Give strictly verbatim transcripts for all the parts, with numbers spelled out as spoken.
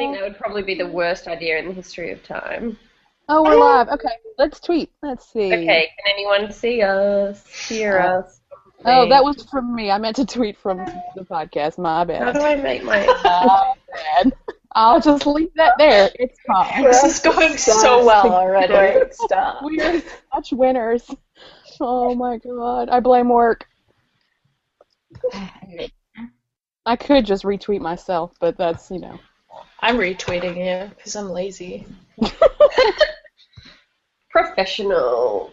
think that would probably be the worst idea in the history of time. Oh, we're live. Okay, let's tweet. Let's see. Okay, can anyone see us, hear Uh, us? Oh, that was from me. I meant to tweet from the podcast. My bad. How do I make my... My bad. I'll just leave that there. It's fine. This is going so well already. Great stuff. We are such winners. Oh my god. I blame work. I could just retweet myself, but that's, you know. I'm retweeting you because I'm lazy. Professional.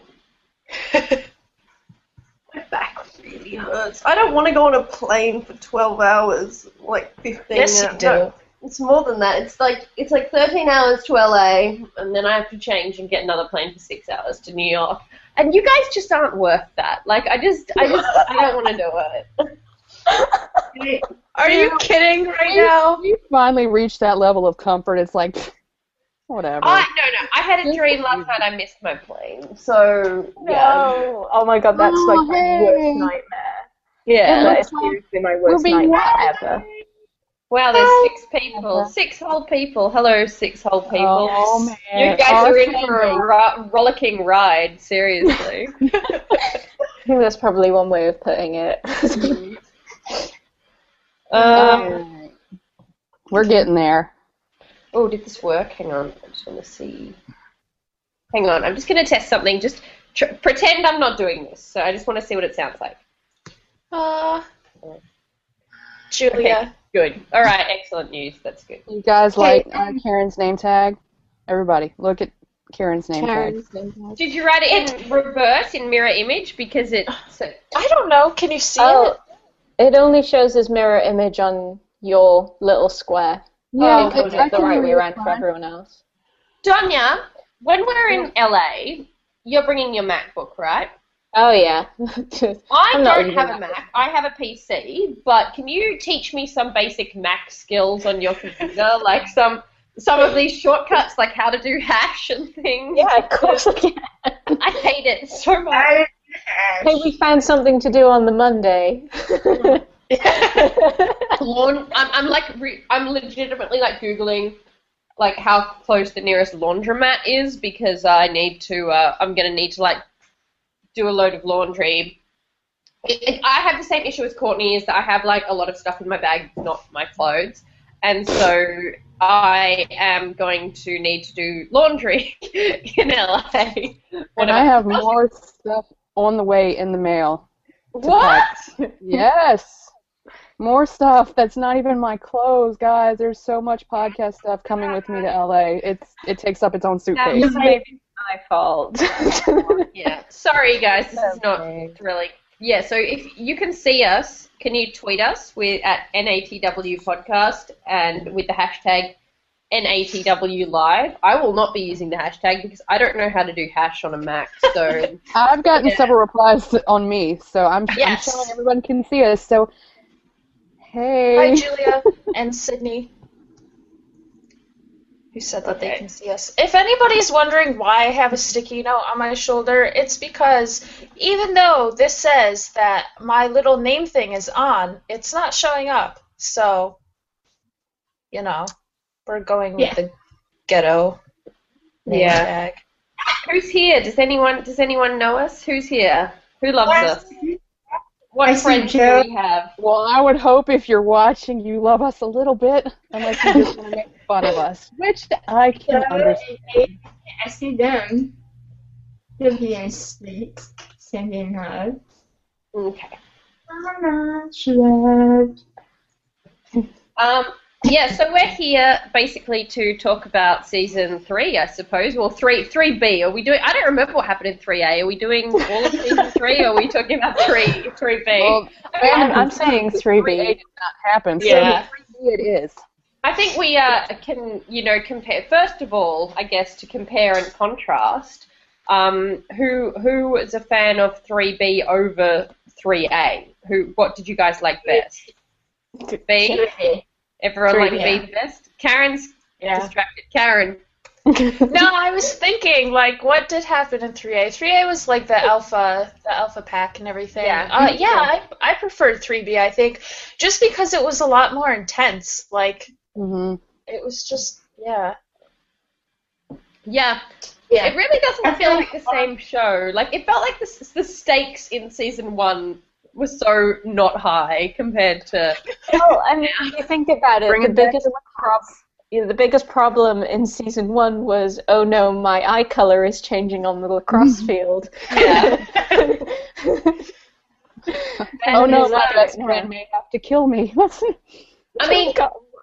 My back really hurts. I don't want to go on a plane for twelve hours, like fifteen Yes, you hours. do. No, it's more than that. It's like it's like thirteen hours to L A, and then I have to change and get another plane for six hours to New York. And you guys just aren't worth that. Like, I just, I just, I don't want to do it. Are you kidding right now? You finally reached that level of comfort. It's like, whatever. I, no, no. I had a dream last night. I missed my plane. So, yeah. No. Oh my god, that's Oh, like my hey. worst nightmare. Yeah. That is seriously my worst being nightmare wild. ever. Wow, there's six people. Six whole people. Hello, six whole people. Oh, man. You guys Our are in for a family. ro- rollicking ride, seriously. I think that's probably one way of putting it. um, We're getting there. oh, did this work? Hang on, I just want to see. Hang on, I'm just going to test something. Just tr- pretend I'm not doing this. So I just want to see what it sounds like. Uh, Julia. Okay, good. All right, excellent news. That's good. You guys like uh, Karen's name tag? Everybody, look at Karen's name tag. Did you write it in reverse, in mirror image? Because it's... I don't know. Can you see Oh, it? it only shows as mirror image on your little square. Yeah, It comes I up the can right way read around fine. for everyone else. Donya, when we're in L A, you're bringing your MacBook, right? Oh, yeah. I I'm not don't using have a that. Mac. I have a P C, but can you teach me some basic Mac skills on your computer, like some some of these shortcuts, like how to do hash and things? Yeah, of course I can. I hate it so much. Hey, we found something to do on the Monday. Laun- I'm, I'm like, re- I'm legitimately like Googling, like how close the nearest laundromat is because I need to. Uh, I'm gonna need to like do a load of laundry. It, it, I have the same issue as Courtney, is that I have like a lot of stuff in my bag, not my clothes, and so I am going to need to do laundry in L A. And I have more stuff on the way in the mail. What? Yes. More stuff that's not even my clothes, guys. There's so much podcast stuff coming with me to L A. It's it takes up its own suitcase. This may be my fault. Yeah. Sorry, guys. This is not really. Yeah. So if you can see us, can you tweet us with at N A T W podcast and with the hashtag N A T W live? I will not be using the hashtag because I don't know how to do hash on a Mac. So I've gotten Yeah. several replies on me, so I'm, Yes. I'm showing everyone can see us. So, hey. Hi, Julia and Sydney, who said that they Okay. can see us. If anybody's wondering why I have a sticky note on my shoulder, it's because even though this says that my little name thing is on, it's not showing up. So, you know, we're going with Yeah. the ghetto name Yeah. tag. who's here? Does anyone does anyone know us? Who's here? Who loves us? What I see friends do Joe. we have? Well, I would hope if you're watching, you love us a little bit, unless you just want to make fun of us, which I can understand. I see them. They're being sweet, sending hugs. Okay. Mama, she loved. Um, yeah, so we're here basically to talk about season three, I suppose. Well, three, three B. Are we doing? I don't remember what happened in three A. Are we doing all of season three? Or are we talking about three, three B? Well, I'm, I'm saying three three A B. did not happen, so Yeah. three B it is. I think we uh, can, you know, compare. First of all, I guess to compare and contrast. Um, who who is a fan of three B over three A? Who? What did you guys like best? B. Everyone three liked B. B the best. Karen's Yeah. distracted. Karen. No, I was thinking, like, what did happen in three A? three A was like the alpha, the alpha pack and everything. Yeah. Uh, yeah, I, I preferred three B, I think, just because it was a lot more intense. Like, hmm It was just, yeah. Yeah. Yeah. It really doesn't I feel feel- like the same show. Like, it felt like the, the stakes in season one were so not high compared to... Well, I mean, if you think about it, Bring the it back biggest prob- yeah, the biggest problem in season one was, oh no, my eye color is changing on the lacrosse field. Yeah. Oh no, is my that best right friend now? may have to kill me. I mean,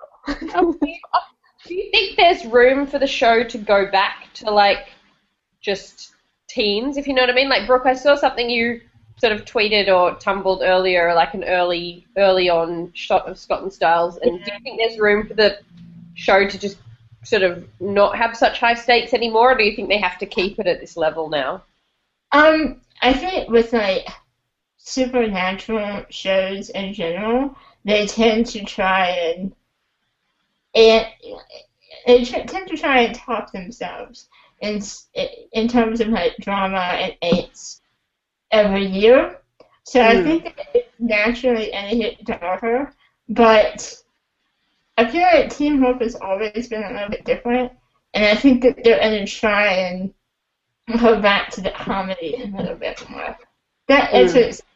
do you think there's room for the show to go back to, like, just teens, if you know what I mean? Like, Brooke, I saw something you sort of tweeted or tumbled earlier, like an early, early on shot of Scott and Styles, and do you think there's room for the show to just sort of not have such high stakes anymore, or do you think they have to keep it at this level now? Um, I think with like supernatural shows in general, they tend to try and and they tr- tend to try and top themselves in s- in terms of like drama and aids every year. So I Mm. think that it's naturally a hit darker, but I feel like Teen Wolf has always been a little bit different, and I think that they're going to try and go back to the comedy a little bit more. That is Mm. what's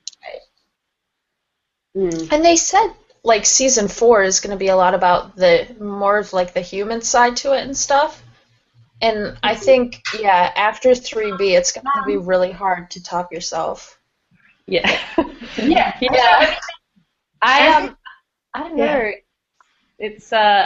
Mm. And they said, like, season four is going to be a lot about the, more of, like, the human side to it and stuff. And I think, yeah, after three B, it's going to be really hard to top yourself. Yeah. yeah, Yeah. I I um, I don't know. It's uh,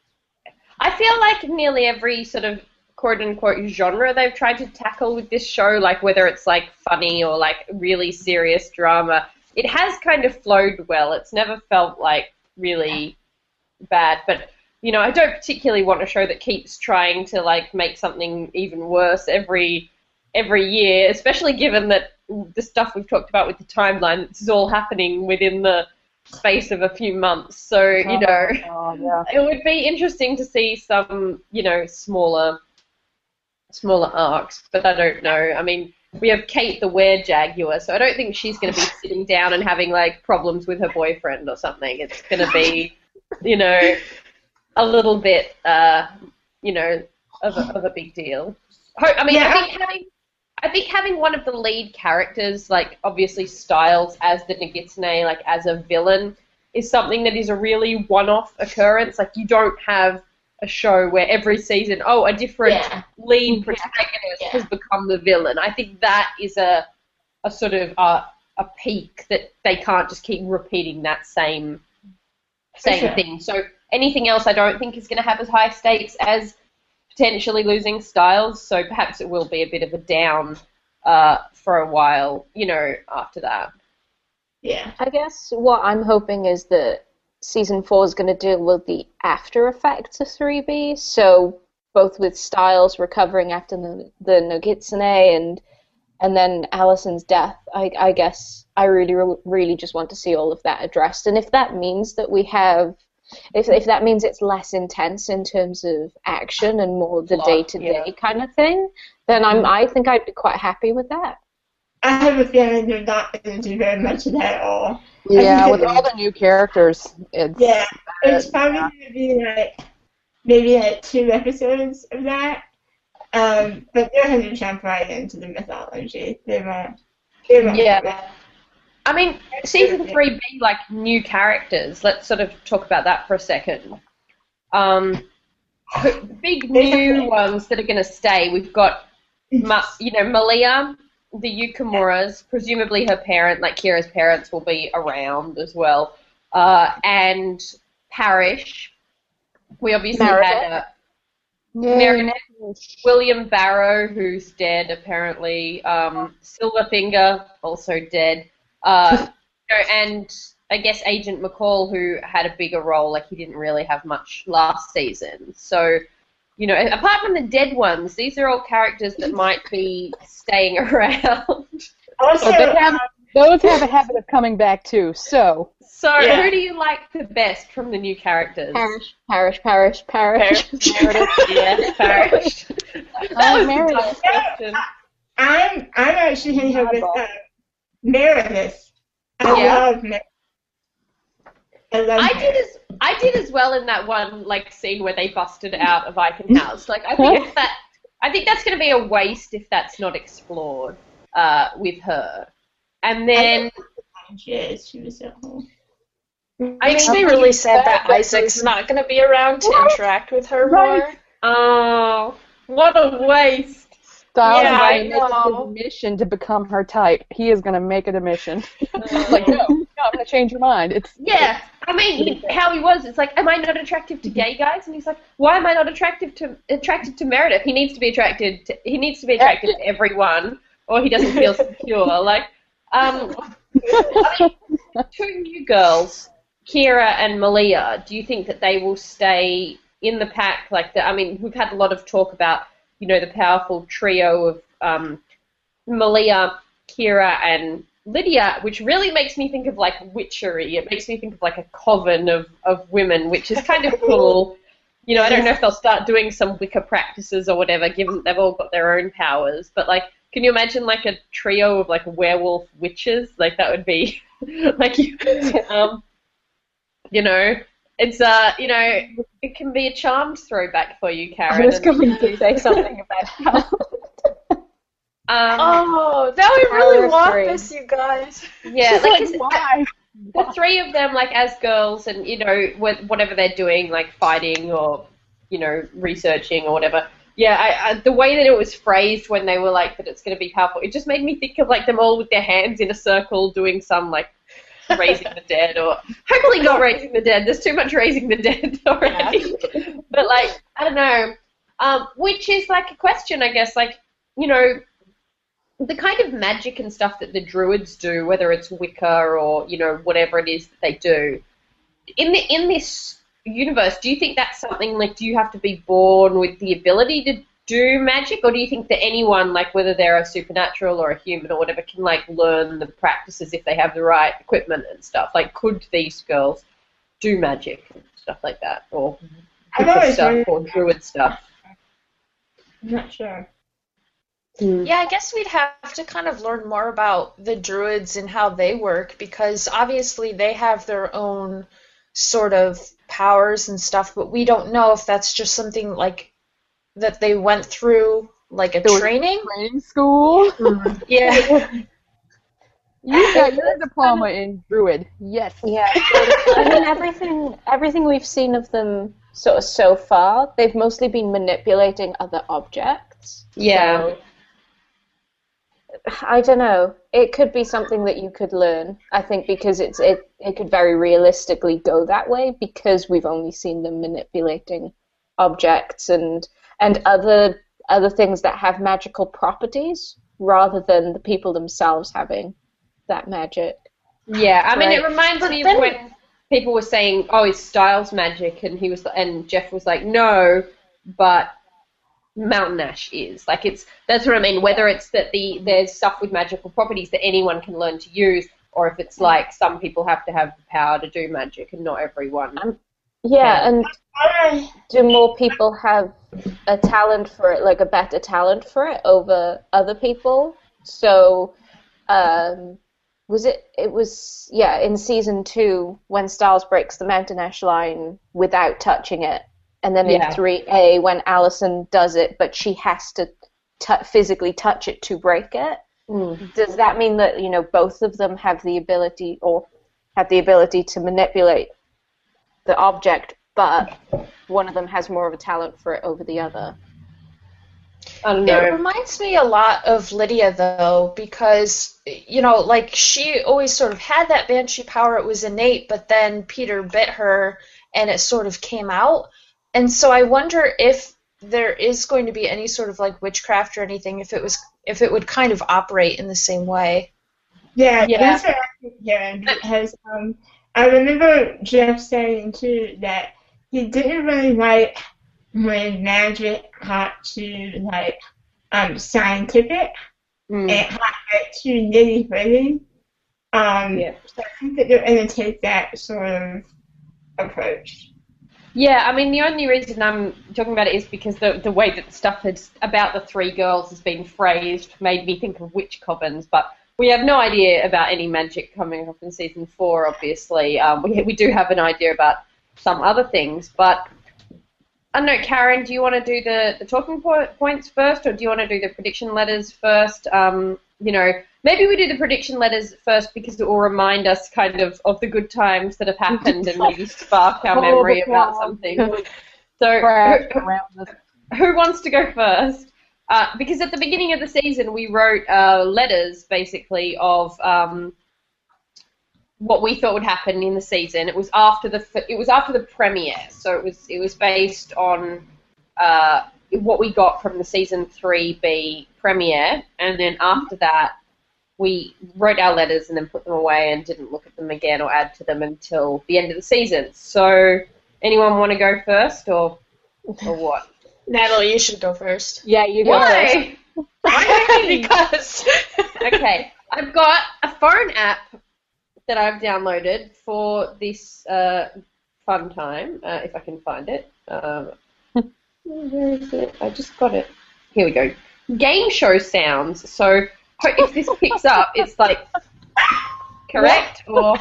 I feel like nearly every sort of quote unquote genre they've tried to tackle with this show, like whether it's like funny or like really serious drama, it has kind of flowed well. It's never felt like really bad, but you know, I don't particularly want a show that keeps trying to like make something even worse every every year, especially given that the stuff we've talked about with the timeline, this is all happening within the space of a few months. So, you know, Oh, yeah. it would be interesting to see some, you know, smaller smaller arcs, but I don't know. I mean, we have Kate the Were-Jaguar, so I don't think she's going to be sitting down and having, like, problems with her boyfriend or something. It's going to be, you know, a little bit, uh, you know, of a, of a big deal. Ho- I mean, Yeah. I think having... I think having one of the lead characters, like obviously Styles as the Nogitsune, like as a villain, is something that is a really one-off occurrence. Like you don't have a show where every season, oh, a different Yeah. lead protagonist Yeah. has become the villain. I think that is a a sort of uh, a peak that they can't just keep repeating that same same sure. thing. So anything else, I don't think is going to have as high stakes as potentially losing Styles, so perhaps it will be a bit of a down uh, for a while, you know, after that. Yeah. I guess what I'm hoping is that season four is going to deal with the after effects of three B, so both with Styles recovering after the, the Nogitsune and and then Allison's death. I, I guess I really, really just want to see all of that addressed, and if that means that we have If if that means it's less intense in terms of action and more the Plot, day to day yeah. kind of thing, then I'm I think I'd be quite happy with that. I have a feeling they're not going to do very much of that at all. Yeah, with all the new characters, it's Yeah, it's probably going to be like maybe like two episodes of that. Um, but they're going to jump right into the mythology. They won't. They won't Yeah. I mean, season three being like new characters, let's sort of talk about that for a second. Um, who- big new ones that are going to stay. We've got, Ma- you know, Malia, the Yukimuras, presumably her parent, like Kira's parents, will be around as well. Uh, and Parish. We obviously had uh, Meredith, William Barrow, who's dead apparently. Um, Silverfinger, also dead. Uh, you know, and I guess Agent McCall, who had a bigger role, like he didn't really have much last season. So, you know, apart from the dead ones, these are all characters that might be staying around. Also, So they have, um, those have a habit of coming back too. So So, Yeah. who do you like the best from the new characters? Parish, parish, parish, parish. Meredith, yeah, Parish. That was a dumb Meredith. question. I'm I'm actually going to go with uh, Meredith. I Yeah. love Meredith. I love I her. did as I did as well in that one like scene where they busted out of Icon House. Like I think if that I think that's going to be a waste if that's not explored uh, with her. And then Yes, she was at home. Makes I me mean, really sad that that Isaac's not going to be around to Right. interact with her Right. more. oh, what a waste! Styles Yeah, is I going to make it know. his mission to become her type. He is going to make it a mission. like, no, no, I'm going to change your mind. It's Yeah, I mean, how he was, it's like, am I not attractive to gay guys? And he's like, why am I not attractive to attracted to Meredith? He needs to be attracted to, he needs to be attracted to everyone, or he doesn't feel secure. Like, um, I mean, two new girls, Kira and Malia, do you think that they will stay in the pack? Like, the, I mean, we've had a lot of talk about, you know, the powerful trio of um, Malia, Kira, and Lydia, which really makes me think of like witchery. It makes me think of like a coven of, of women, which is kind of cool. You know, I don't know if they'll start doing some Wicca practices or whatever, given that they've all got their own powers. But like, can you imagine like a trio of like werewolf witches? Like that would be like, you, um, you know, it's uh, you know, it can be a charmed throwback for you, Karen. I was and- going to say something about how um, Oh, now I really Power want three. this, you guys. yeah, like it's- why? the three of them, like as girls, and you know, wh- whatever they're doing, like fighting or you know, researching or whatever. Yeah, I, I, the way that it was phrased when they were like that, it's going to be powerful. It just made me think of like them all with their hands in a circle doing some like raising the dead, or hopefully not raising the dead. There's too much raising the dead already. But like, I don't know, um, which is like a question, I guess. Like, you know, the kind of magic and stuff that the druids do, whether it's Wicca or you know whatever it is that they do, in the in this universe, do you think that's something like? Do you have to be born with the ability to do magic, or do you think that anyone, like whether they're a supernatural or a human or whatever, can like learn the practices if they have the right equipment and stuff? Like, could these girls do magic and stuff like that, or I've Wicca always stuff, wondered- or druid stuff? I'm not sure. Yeah, I guess we'd have to kind of learn more about the druids and how they work, because obviously they have their own sort of powers and stuff, but we don't know if that's just something like that they went through, like a Doing training. Training school. Yeah. You got your diploma in druid. Yes. yeah, I mean everything everything we've seen of them sort of so far, they've mostly been manipulating other objects. Yeah. So, I don't know. It could be something that you could learn. I think because it's it it could very realistically go that way because we've only seen them manipulating objects and and other other things that have magical properties rather than the people themselves having that magic. Yeah, I mean, Right. it reminds But me then- of when people were saying, "Oh, it's Styles magic," and he was, and Jeff was like, "No, but Mountain Ash is." Like, it's that's what I mean. Whether it's that the there's stuff with magical properties that anyone can learn to use, or if it's like some people have to have the power to do magic and not everyone. Yeah, Yeah. and I, do more people have a talent for it, like a better talent for it over other people? So, um, was it, it was, yeah, in season two, when Styles breaks the Mountain Ash line without touching it, and then Yeah. in three A, when Allison does it, but she has to t- physically touch it to break it, Mm. does that mean that, you know, both of them have the ability, or have the ability to manipulate the object, but one of them has more of a talent for it over the other? I don't It know. reminds me a lot of Lydia, though, because, you know, like, she always sort of had that banshee power. It was innate, but then Peter bit her, and it sort of came out. And so I wonder if there is going to be any sort of, like, witchcraft or anything, if it was, if it would kind of operate in the same way. yeah, Yeah. that's what I think here. Because um, I remember Jeff saying too that he didn't really like when magic got too like um scientific Mm. and got like, too nitty gritty. Um, Yeah. so I think that they're going to take that sort of approach. Yeah, I mean, the only reason I'm talking about it is because the the way that the stuff has, about the three girls has been phrased made me think of witch covens, but we have no idea about any magic coming up in season four, obviously. Um, we, we do have an idea about some other things, but I don't know, Karen, do you want to do the, the talking po- points first, or do you want to do the prediction letters first? Um, you know, maybe we do the prediction letters first because it will remind us kind of of the good times that have happened and maybe spark our memory about something. So who, who wants to go first? Uh, because at the beginning of the season, we wrote uh, letters, basically, of um, what we thought would happen in the season. It was after the it was after the premiere, so it was it was based on uh, what we got from the season three B premiere, and then after that, we wrote our letters and then put them away and didn't look at them again or add to them until the end of the season. So, anyone want to go first, or or what? Natalie, you should go first. Yeah, you go Why? first. Why? Because. Okay, I've got a phone app that I've downloaded for this uh, fun time, uh, if I can find it. Um, where is it? I just got it. Here we go. Game show sounds. So ho- if this picks up, it's like correct or.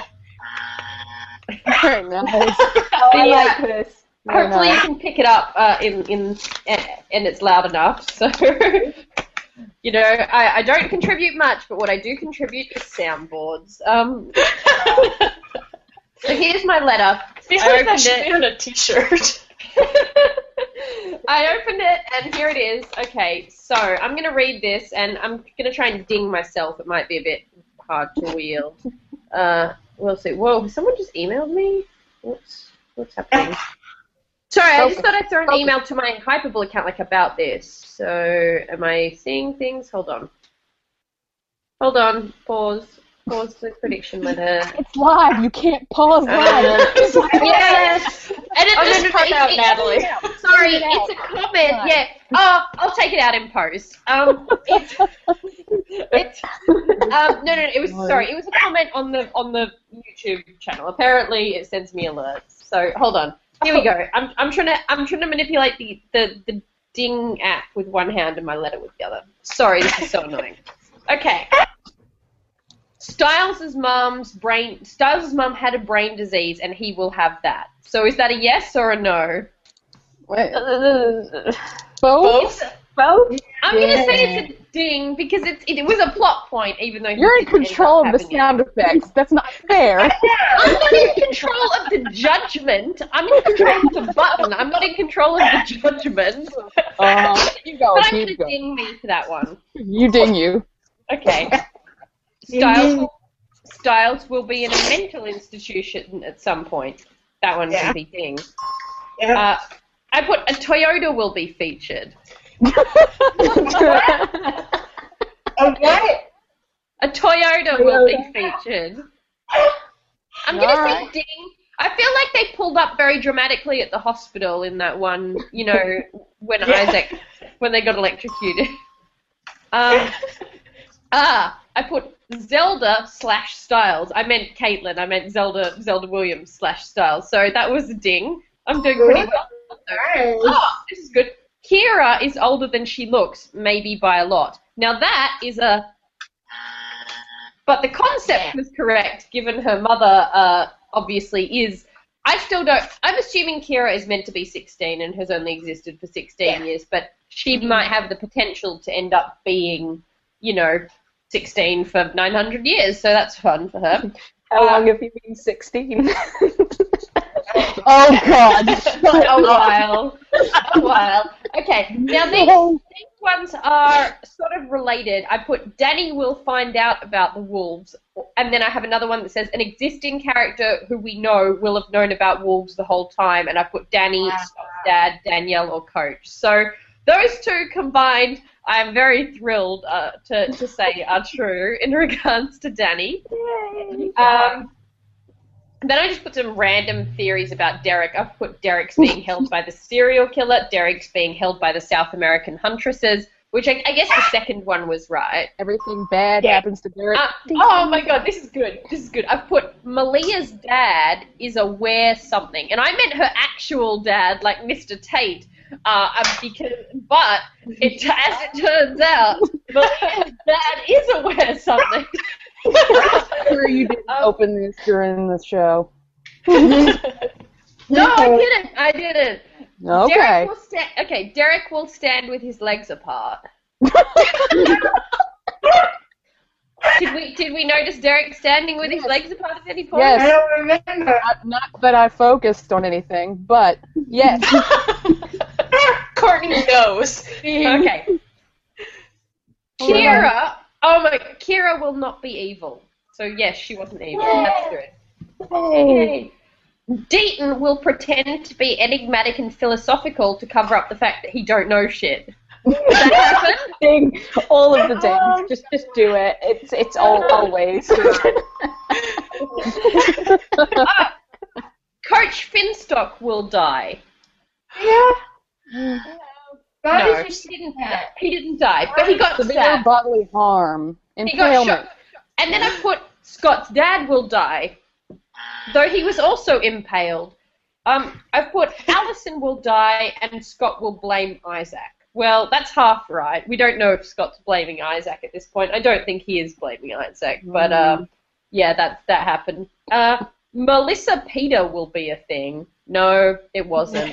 Very nice. Oh, I Yeah. like this. Very Hopefully nice. you can pick it up uh, in in and it's loud enough. So you know, I, I don't contribute much, but what I do contribute is soundboards. Um, so here's my letter. I feel I like that opened should it. be on a t-shirt. I opened it and here it is. Okay, so I'm gonna read this and I'm gonna try and ding myself. It might be a bit hard to wield. Uh, we'll see. Whoa, someone just emailed me. What's what's happening? Sorry, I just thought I'd throw an email to my Hypable account like about this. So, am I seeing things? Hold on. Hold on. Pause. Pause the prediction letter. It's live. You can't pause live. Yes! Edit Oh, no, this no, part no, out, it's- Natalie. Sorry, Take it out. it's a comment. Yeah. Oh, I'll take it out in post. Um, it's, it's um, no, no, no, it was sorry. It was a comment on the on the YouTube channel. Apparently, it sends me alerts. So hold on. Here we go. I'm I'm trying to I'm trying to manipulate the, the, the Ding app with one hand and my letter with the other. Sorry, this is so annoying. Okay. Styles' mum's brain Styles' mum had a brain disease and he will have that. So is that a yes or a no? Wait. Uh, Both? both? I'm gonna say it's a ding because it's it, it was a plot point, even though he You're in didn't end control up of the having it. sound effects. That's not fair. I'm not in control of the judgment. I'm in control of the button. I'm not in control of the judgment. Uh, you go. But I'm You gonna go. ding me for that one. You ding you. Okay. Styles will, Styles will be in a mental institution at some point. That one Yeah. can be ding. Yeah. Uh, I put a Toyota will be featured. Oh, what? A Toyota will be featured. I'm going to say Alright. ding. I feel like they pulled up very dramatically at the hospital in that one, you know, when Yeah. Isaac, when they got electrocuted. Um, ah, I put Zelda slash Styles. I meant Caitlin. I meant Zelda Zelda Williams slash Styles. So that was a ding. I'm doing pretty well. Nice. Oh, this is good. Kira is older than she looks, maybe by a lot. Now that is a... But the concept was correct, given her mother uh, obviously is... I still don't... I'm assuming Kira is meant to be sixteen and has only existed for sixteen Yeah. years, but she might have the potential to end up being, you know, sixteen for nine hundred years, so that's fun for her. How long have you been sixteen? Oh God. a while. A while. Okay, now these, these ones are sort of related. I put Danny will find out about the wolves, and then I have another one that says an existing character who we know will have known about wolves the whole time, and I put Danny, Wow. Scott's dad, Danielle, or Coach. So those two combined, I am very thrilled uh, to, to say are true in regards to Danny. Um, then I just put some random theories about Derek. I've put Derek's being held by the serial killer, Derek's being held by the South American huntresses, which I, I guess the second one was right. Everything bad Yeah. happens to Derek. Uh, oh my god, this is good. This is good. I've put Malia's dad is aware something, and I meant her actual dad, like Mister Tate. Uh, um, because, but it, as it turns out, Malia's dad is aware something. open this during the show. No, I didn't. I didn't. Okay. Derek will sta- okay, Derek will stand with his legs apart. Did we did we notice Derek standing with his legs apart at any point? Yes. I don't remember. Not, not that I focused on anything, but yes. Courtney knows. Okay. Kira. Oh my. Kira will not be evil. So yes, she wasn't evil. That's good. Hey. Deaton will pretend to be enigmatic and philosophical to cover up the fact that he don't know shit. Does that happen? Thing, all of the things. Just just do it. It's it's all always. uh, Coach Finstock will die. Yeah. Why No, did you he say didn't. that? He didn't die, but he got Severe stabbed. bodily harm. He got Impalement. shot. And then I put Scott's dad will die, though he was also impaled. Um, I put Allison will die and Scott will blame Isaac. Well, that's half right. We don't know if Scott's blaming Isaac at this point. I don't think he is blaming Isaac, but uh, yeah, that that happened. Uh, Melissa Peter will be a thing. No, it wasn't.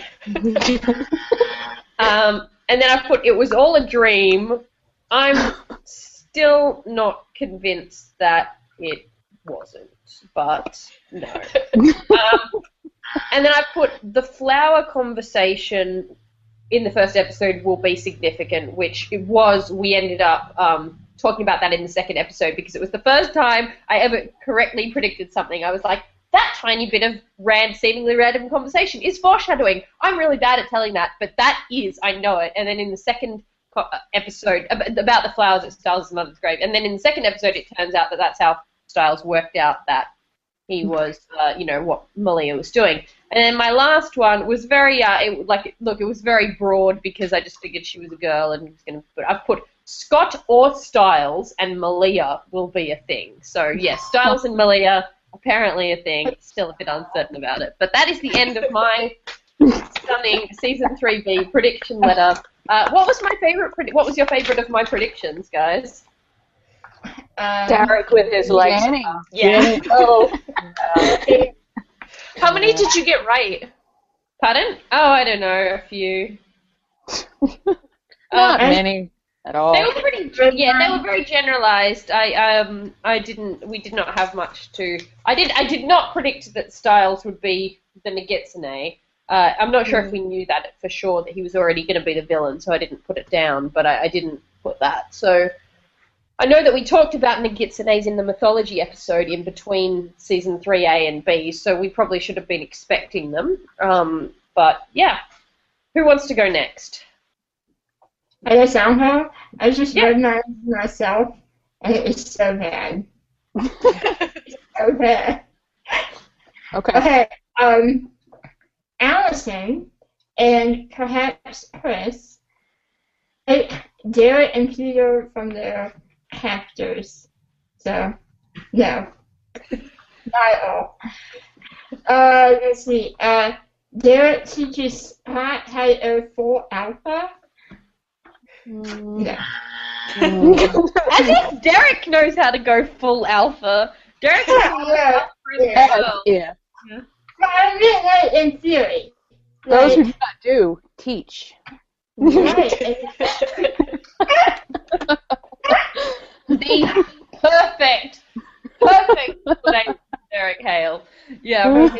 um, and then I put it was all a dream. I'm still not convinced that it wasn't, but no. um, and then I put the flower conversation in the first episode will be significant, which it was. We ended up um, talking about that in the second episode because it was the first time I ever correctly predicted something. I was like, that tiny bit of rand, seemingly random conversation is foreshadowing. I'm really bad at telling that, but that is, I know it. And then in the second co- episode, about the flowers at Styles' mother's grave, and then in the second episode it turns out that that's how Styles worked out that he was, uh, you know, what Malia was doing. And then my last one was very, uh, it, like, look, it was very broad because I just figured she was a girl and was going to put, I've put Scott or Styles and Malia will be a thing. So, yes, Styles and Malia, apparently a thing. Still a bit uncertain about it. But that is the end of my stunning Season three B prediction letter. Uh, what was my favorite, predi- what was your favorite of my predictions, guys? Um, Derek with his legs. Jenny. Yeah. Oh. How many did you get right? Pardon? Oh, I don't know, a few. Not Um, many at all. They were pretty, yeah, they were very generalized. I um, I didn't, we did not have much to. I did, I did not predict that Styles would be the Nagitsune. Uh, I'm not sure if we knew that for sure that he was already going to be the villain, so I didn't put it down. But I, I didn't put that. So I know that we talked about Nagitsunes in the mythology episode in between season three A and B, so we probably should have been expecting them. Um, but yeah, who wants to go next? I guess somehow I just Yeah. read my myself, and it was so bad. so bad. Okay. Okay. Um, Allison and perhaps Chris, eh, Derek and Peter from their captors. So, no, not at all. Uh, let's see. Uh, Derek teaches Scott how to go full alpha. No. As if Derek knows how to go full alpha. Derek is Yeah, Yeah. yeah. but I mean, like, in theory. Those who Like, do not do, teach. right. the perfect, perfect explanation of Derek Hale. Yeah, right.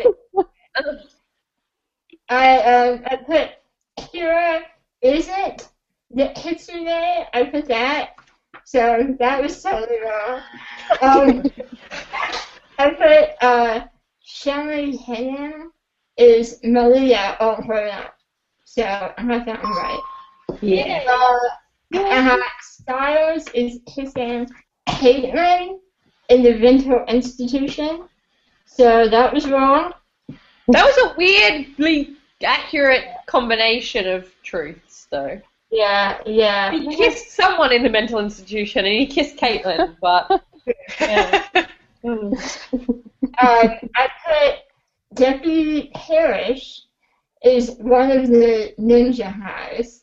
I um I put Kira isn't the Kitsune. I put that, so that was totally wrong. Um, I put uh Shelly Hennon is Malia on her own, so I got that one right. Yeah. Uh, uh, Styles is his name Caitlin in the Vinto Institution, so that was wrong. That was a weirdly accurate combination of truths, though. Yeah, yeah. He kissed someone in the mental institution, and he kissed Caitlin, but yeah. Mm. Um, I put Deputy Parrish is one of the ninja highs.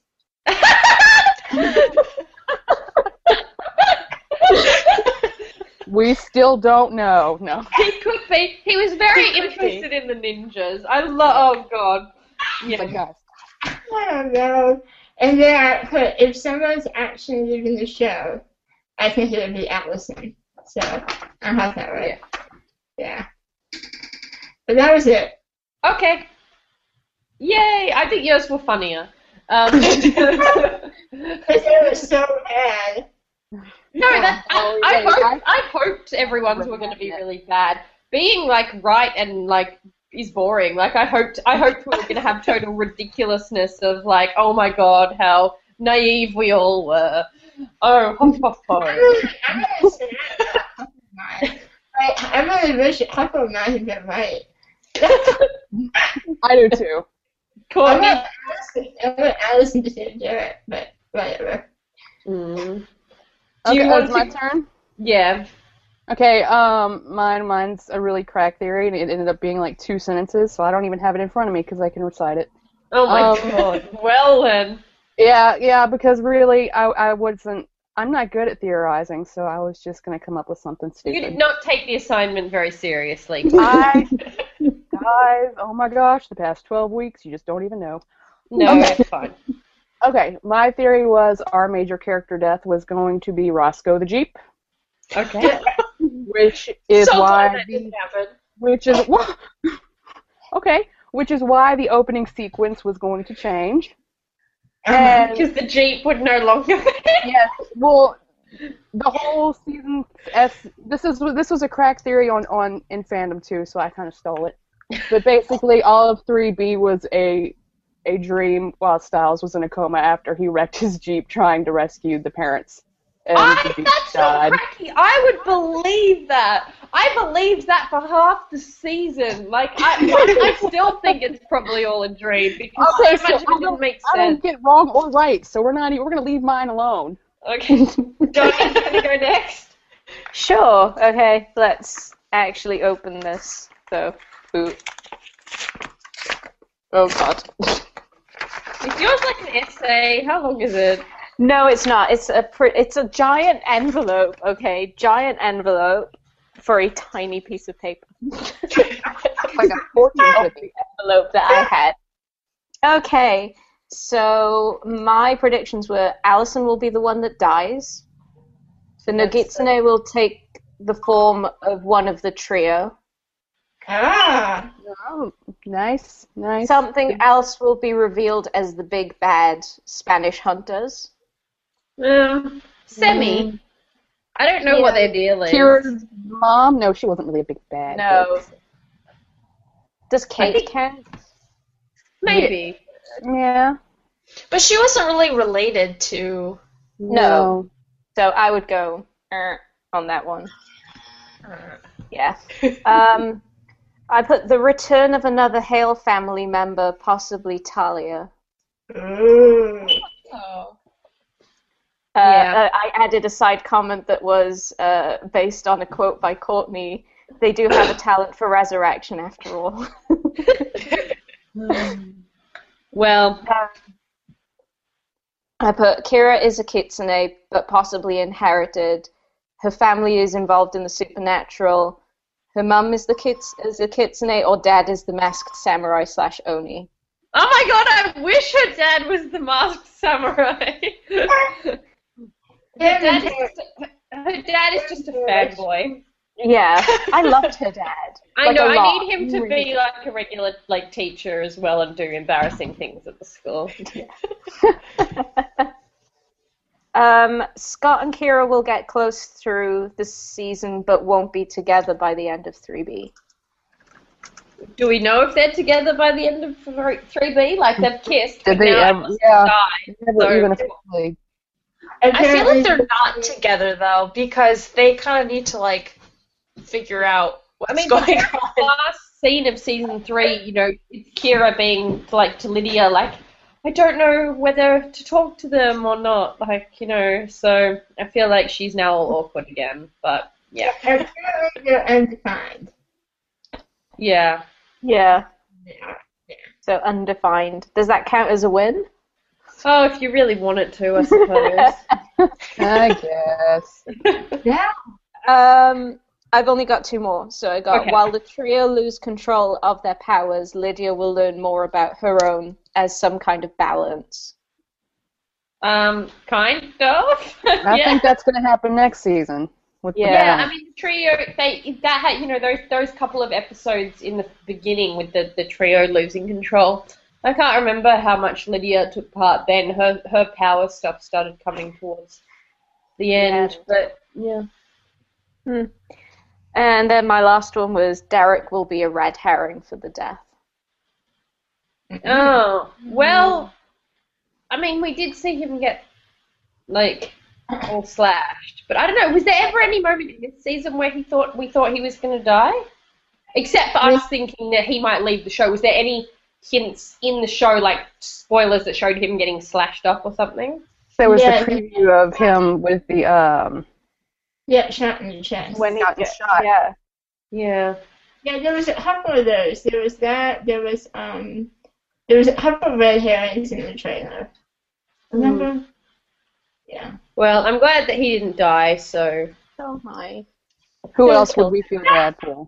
We still don't know. No. He could be. He was very interested in the ninjas. I love. Oh God. Yeah. Like, guys. I don't know. And then I put, if someone's actually leaving the show, I think it would be Allison. So I have that right. Yeah. yeah. But that was it. Okay. Yay! I think yours were funnier. Um, Because it was so bad. No, that I, I hoped I hoped everyone's were going to be really bad. Being like right and like is boring. Like I hoped I hoped we were going to have total ridiculousness of like, oh my god, how naive we all were. Oh, ho, ho, ho. I'm really, I'm really sad. Like, I really wish Huffle Knight had been right. I do too. Cool. I want Allison, I want Allison to say do it, but whatever. Mm. Do you okay, want it's my to- turn? Yeah. Okay, um, mine, mine's a really crack theory, and it ended up being like two sentences, so I don't even have it in front of me because I can recite it. Oh my Um, god. Well then. Yeah, yeah, because really, I, I wasn't, I'm not good at theorizing, so I was just going to come up with something You stupid. did not take the assignment very seriously. I, guys, oh my gosh, the past twelve weeks, you just don't even know. No, Okay. it's fine. Okay, my theory was our major character death was going to be Roscoe the Jeep, Okay. which is so why glad that the, didn't happen. which is okay, which is why the opening sequence was going to change. And Because the Jeep would no longer be. yes, well, the whole season S. This is this was a crack theory on on in fandom too, so I kind of stole it. But basically, all of three B was a a dream while Styles was in a coma after he wrecked his Jeep trying to rescue the parents. And I, the Jeep that's died. not cracky. I would believe that. I believed that for half the season. Like, I, I still think it's probably all a dream because Okay, so much so of it didn't make I don't sense. get wrong or right, so we're not. We're gonna leave mine alone. Okay, Johnny's gonna go next. Sure. Okay, let's actually open this. So, ooh. Oh god. Is yours like an essay? How long is it? No, it's not. It's a pr- it's a giant envelope. Okay, giant envelope for a tiny piece of paper. Like a fortune cookie. Envelope that I had. Okay, so my predictions were Allison will be the one that dies. The Nogitsune will take the form of one of the trio. Ah! Oh, nice, nice. Something else will be revealed as the big bad Spanish hunters. Um, semi. I don't know Yeah. what their deal is. Kira's mom? No, she wasn't really a big bad. No. Does Kate think- count? Maybe. but- Yeah. But she wasn't really related to. No. So I would go er, on that one. Yeah. Um, I put the return of another Hale family member, possibly Talia. Ooh. Oh. Uh, Yeah. uh, I added a side comment that was uh, based on a quote by Courtney. They do have a talent for resurrection, after all. Well, I put Kira is a kitsune, but possibly inherited. Her family is involved in the supernatural. Her mum is the kits is a kitsune, or dad is the masked samurai slash oni. oh my god, I wish her dad was the masked samurai. her, dad is just a, her dad is just a fanboy. Yeah, I loved her dad. I Like, know, a I lot. need him to be like a regular like teacher as well and do embarrassing things at the school. Um, Scott and Kira will get close through the season, but won't be together by the end of three B. Do we know if they're together by the end of three B? Like they've kissed, but Did they now ever- Alice yeah. died. Never So- even officially. I feel like they're not together though because they kind of need to like figure out what's I mean, going the on. last scene of season three, you know, it's Kira being like to Lydia, like, I don't know whether to talk to them or not, like, you know. So I feel like she's now all awkward again. But yeah, Apparently they're undefined. yeah. Yeah, Yeah. so undefined. Does that count as a win? Oh, if you really want it to, I suppose. I guess. Yeah. Um, I've only got two more. So I got Okay. while the trio lose control of their powers, Lydia will learn more about her own as some kind of balance. Um, kind of. I yeah. think that's going to happen next season with Yeah. the Yeah, balance. I mean the trio. They that had you know those those couple of episodes in the beginning with the, the trio losing control. I can't remember how much Lydia took part then. Her her power stuff started coming towards the end, Yeah. but yeah. Hmm. And then my last one was Derek will be a red herring for the death. Oh well, I mean we did see him get like all slashed, but I don't know. Was there ever any moment in this season where he thought we thought he was going to die? Except for us thinking that he might leave the show. Was there any hints in the show, like spoilers that showed him getting slashed up or something? There was Yeah. the preview of him with the um Yeah, shot in the chest. when he got shot. Yeah. Yeah. Yeah, there was a couple of those. There was that. There was um, there was a couple of red herrings in the trailer. Remember? Yeah. Well, I'm glad that he didn't die. So Oh my. Who Don't else kill would we feel bad for?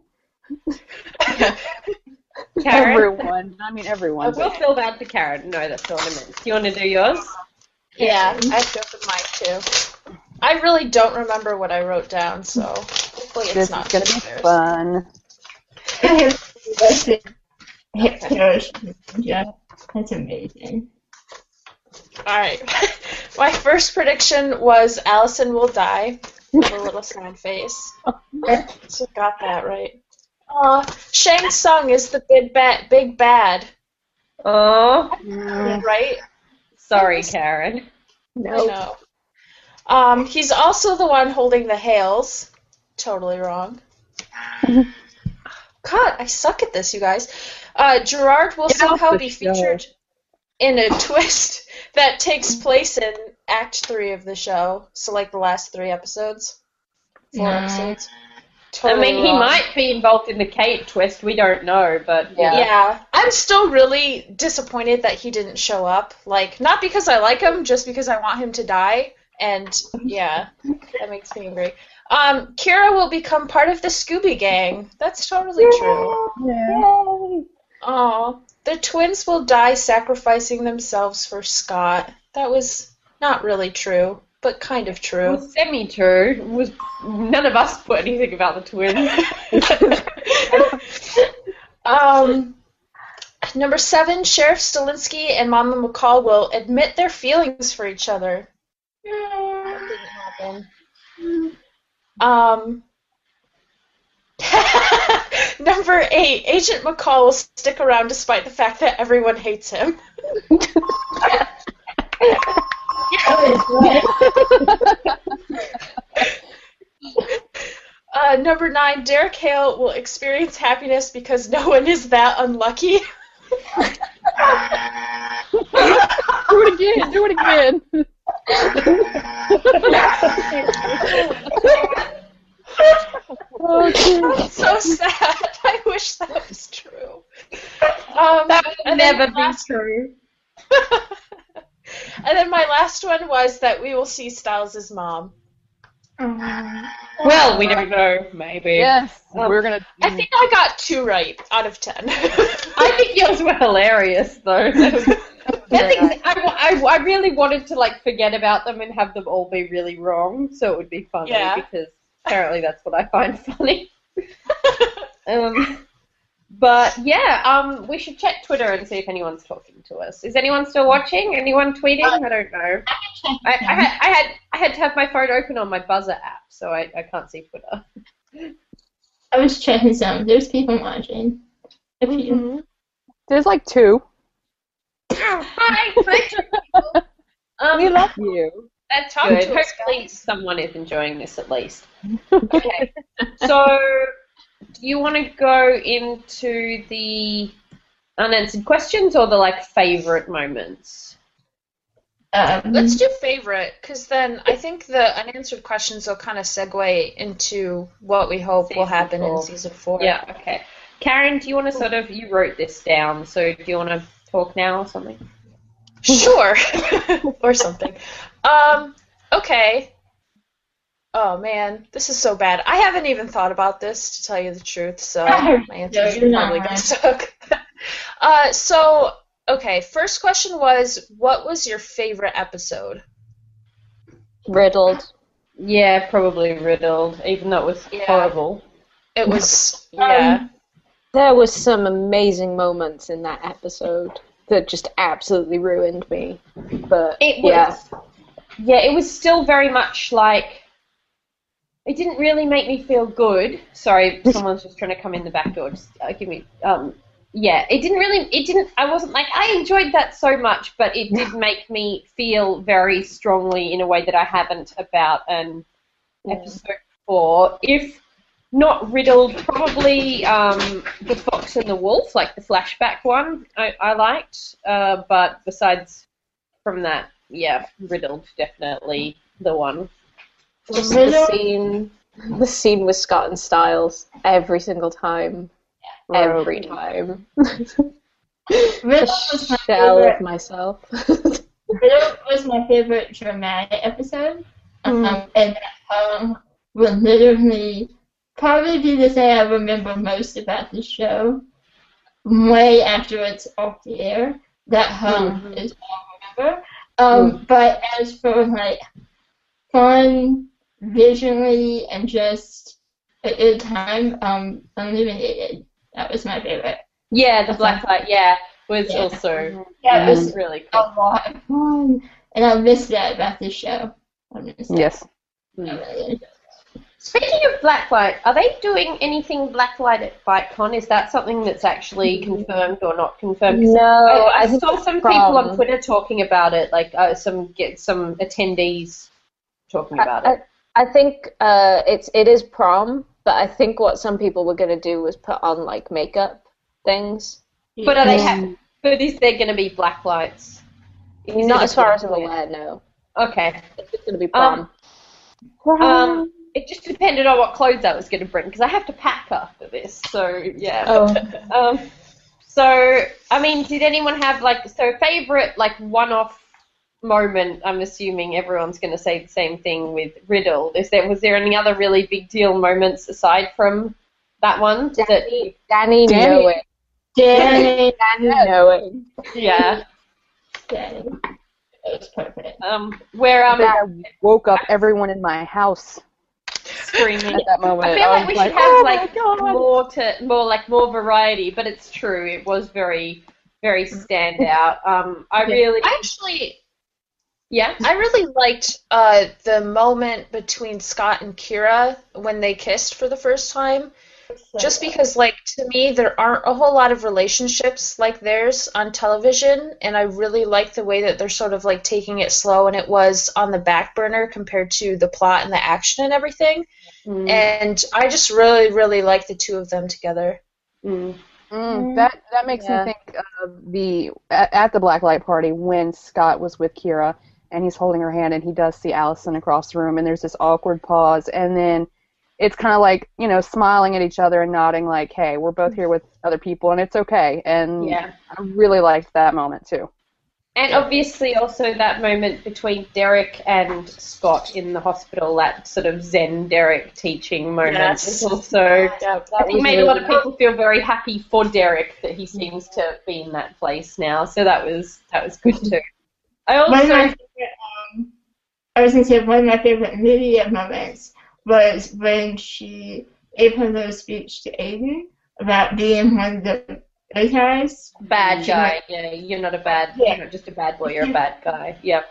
Karen, Everyone. I mean, I everyone. will feel bad for Karen. No, that's not what I meant. Do you want to do yours? Yeah, I have to open mine too. I really don't remember what I wrote down, so hopefully it's This is not going to too be embarrassing. fun. Yeah, that's amazing. Alright. My first prediction was Allison will die. With a little sad face. So got that right. Uh, Shang Tsung is the big bad, big bad, Oh, Mm, right? sorry, Karen. I know. Um, he's also the one holding the Hales. Totally wrong. God, I suck at this, you guys. Uh, Gerard will Get off somehow the be show. featured in a twist that takes place in Act Three of the show. So, like the last three episodes, four No. episodes. I Totally mean, he wrong. might be involved in the Kate twist. We don't know, but Yeah. Yeah, I'm still really disappointed that he didn't show up. Like, not because I like him, just because I want him to die. And yeah, that makes me angry. Um, Kira will become part of the Scooby Gang. That's totally true. yeah. Oh, the twins will die sacrificing themselves for Scott. That was not really true, but kind of it true. was semi-true. It was none of us put anything about the twins. Um, number seven, Sheriff Stilinski and Mama McCall will admit their feelings for each other. That didn't happen. Um, number eight, Agent McCall will stick around despite the fact that everyone hates him. Uh, number nine, Derek Hale will experience happiness because no one is that unlucky. Do it again. Do it again. Oh, geez. So sad. I wish that was true. Um, That would and then never my be last- true. And then my last one was that we will see Styles' mom. Well, we don't know. Maybe. Yes, Um, we're gonna. I think I got two right out of ten. I think yours were hilarious, though. The thing- I, wa- I, I really wanted to like forget about them and have them all be really wrong, so it would be funny Yeah. because apparently that's what I find funny. um, but yeah, um, we should check Twitter and see if anyone's talking to us. Is anyone still watching? Anyone tweeting? I don't know. I, I, had, I had I had to have my phone open on my Buzzer app, so I, I can't see Twitter. I was checking some. There's people watching. A few. There's like two. Hi, hi. Um, We love you. That's Talk good. to us, Hopefully guys. someone is enjoying this at least. Okay. So, do you want to go into the unanswered questions or the like favorite moments? Um, Let's do favorite, because then I think the unanswered questions will kind of segue into what we hope will Season happen in four. season four. Yeah. Okay. Karen, do you want to sort of you wrote this down, so do you want to talk now or something? Sure. Or something. Um, okay. Oh man, this is so bad. I haven't even thought about this, to tell you the truth, so Oh, my answer is you're not probably gonna right. suck. uh, so, okay, first question was, what was your favorite episode? Riddled. Yeah, probably Riddled, even though it was Yeah. horrible. It was, yeah. Um, There was some amazing moments in that episode that just absolutely ruined me. But It was, yeah, yeah, it was still very much like, it didn't really make me feel good. Sorry, someone's just trying to come in the back door. Just uh, give me, um, yeah, it didn't really, it didn't, I wasn't like, I enjoyed that so much, but it did make me feel very strongly in a way that I haven't about an episode before. If not Riddled, probably um, The Fox and the Wolf, like the flashback one, I, I liked. Uh, but besides from that, yeah, Riddled, definitely the one. just the Riddled- scene, the scene with Scott and Styles every single time, every time. Riddle A was my shell favorite. of myself. Riddle was my favorite dramatic episode, um, Mm. and um, will literally probably be the thing I remember most about the show. Way after it's off the air, that hum Mhm. is all I remember. Um, But as for like fun, visually, and just a good time, um, Unlimited. That was my favorite. Yeah, the Blacklight, yeah, was Yeah. also That was really a cool. lot of fun, and I miss that about this show. I miss that. Yes. I really do. Speaking of Blacklight, are they doing anything Blacklight at FightCon? Is that something that's actually confirmed or not confirmed? 'Cause No, I, I I think saw it's some people on prom. Twitter talking about it, like uh, some get some attendees talking about I, it. I think uh, it's it is prom, but I think what some people were gonna do was put on like makeup things. But are they? Mm. Ha- but is there going to be blacklights? Is Not it as far as I'm a- aware, no. Okay. It's just gonna be prom. Um, it just depended on what clothes I was going to bring because I have to pack after this. So yeah. Oh. Um, so I mean, did anyone have like so favorite like one-off moment? I'm assuming everyone's going to say the same thing with Riddle. Is there was there any other really big deal moments aside from that one? That Danny, Danny, Danny- knowing. Danny, Danny knowing. yeah. Danny. It was perfect. Um, where um I woke up everyone in my house screaming. at that moment. I feel like was we should have "Oh my like God." more to more like more variety, but it's true. It was very very standout. Um, I really I actually, yeah. I really liked uh, the moment between Scott and Kira when they kissed for the first time. Just because, like, to me, there aren't a whole lot of relationships like theirs on television, and I really like the way that they're sort of, like, taking it slow, and it was on the back burner compared to the plot and the action and everything. Mm, And I just really, really like the two of them together. mm. Mm, that that makes Yeah. me think of the at, at the blacklight party when Scott was with Kira and he's holding her hand and he does see Allison across the room and there's this awkward pause and then it's kind of like, you know, smiling at each other and nodding like, hey, we're both here with other people and it's okay. And Yeah. I really liked that moment too. And obviously also that moment between Derek and Scott in the hospital, that sort of Zen Derek teaching moment Yes. is also, Yeah, I think, made a lot of people feel very happy for Derek that he seems to be in that place now. So that was that was good too. I One of my also, favorite, um, I was gonna say one of my favorite media moments was when she gave her little speech to Aiden about being one of the good guys. bad guy, yeah, you're not a bad, Yeah. you're not just a bad boy, you're a bad guy, yep.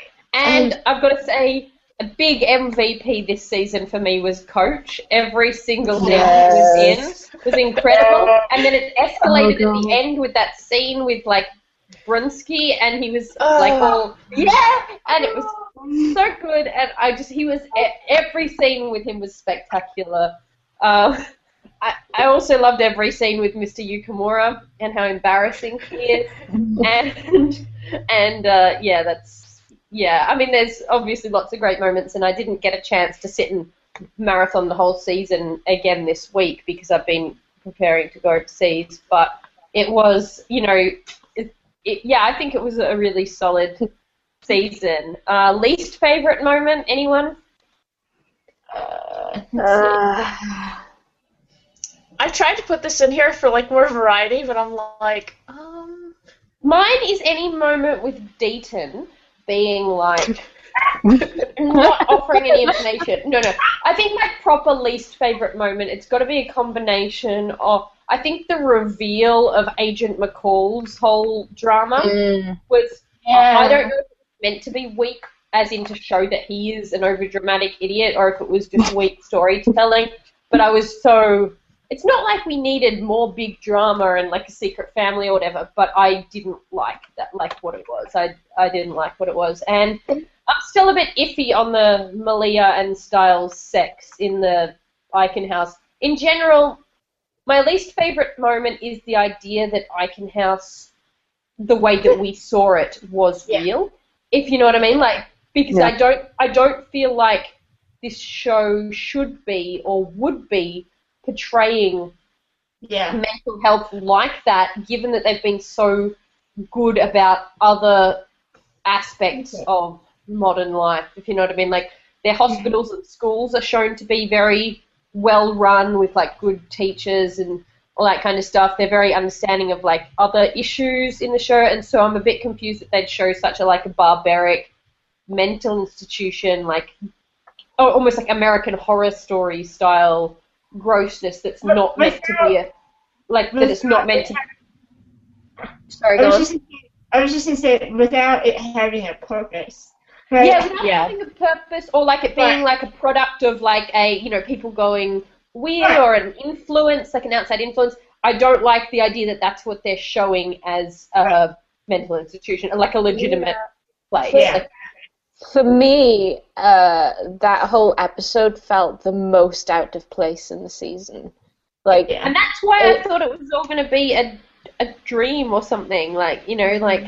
And I've got to say, a big M V P this season for me was Coach. Every single thing Yes. he was in was incredible, and then it escalated Oh, at the God. end with that scene with like Brunsky, and he was like Oh. all yeah, and it was so good, and I just he was e- every scene with him was spectacular. Uh, I, I also loved every scene with Mister Yukimura and how embarrassing he is, and and uh, yeah, that's yeah. I mean, there's obviously lots of great moments, and I didn't get a chance to sit and marathon the whole season again this week because I've been preparing to go overseas. But it was, you know, it, it, yeah, I think it was a really solid season. Uh, least favorite moment, anyone? Uh, let's see. Uh, I tried to put this in here for like more variety, but I'm like, um, Mine is any moment with Deaton being like not offering any information. No, no. I think my proper least favorite moment, it's got to be a combination of, I think the reveal of Agent McCall's whole drama Mm. was, Yeah. I don't know if it was meant to be weak, as in to show that he is an overdramatic idiot, or if it was just weak storytelling. But I was so, it's not like we needed more big drama and like a secret family or whatever, but I didn't like that, like what it was. I I didn't like what it was, and I'm still a bit iffy on the Malia and Styles sex in the Icon House. In general, my least favorite moment is the idea that Icon House, the way that we saw it, was Yeah. real. If you know what I mean, like because Yeah. I don't I don't feel like this show should be or would be portraying Yeah. mental health like that, given that they've been so good about other aspects Okay. of modern life, if you know what I mean. Like, their hospitals and schools are shown to be very well run with, like, good teachers and all that kind of stuff. They're very understanding of, like, other issues in the show, and so I'm a bit confused that they'd show such a, like, a barbaric mental institution, like, oh, almost like American Horror Story style grossness that's But not meant to be a, like, that it's not meant to. Sorry, I go was on. just I was just gonna say without it having a purpose. Right? Yeah, without Yeah. having a purpose, or like it being Right. like a product of like a, you know, people going weird Right. or an influence, like an outside influence. I don't like the idea that that's what they're showing as a Right. mental institution, like a legitimate place. Yeah. Like, For me, uh, that whole episode felt the most out of place in the season. Like, Yeah. and that's why I It- thought it was all going to be a, a dream or something, like, you know, like,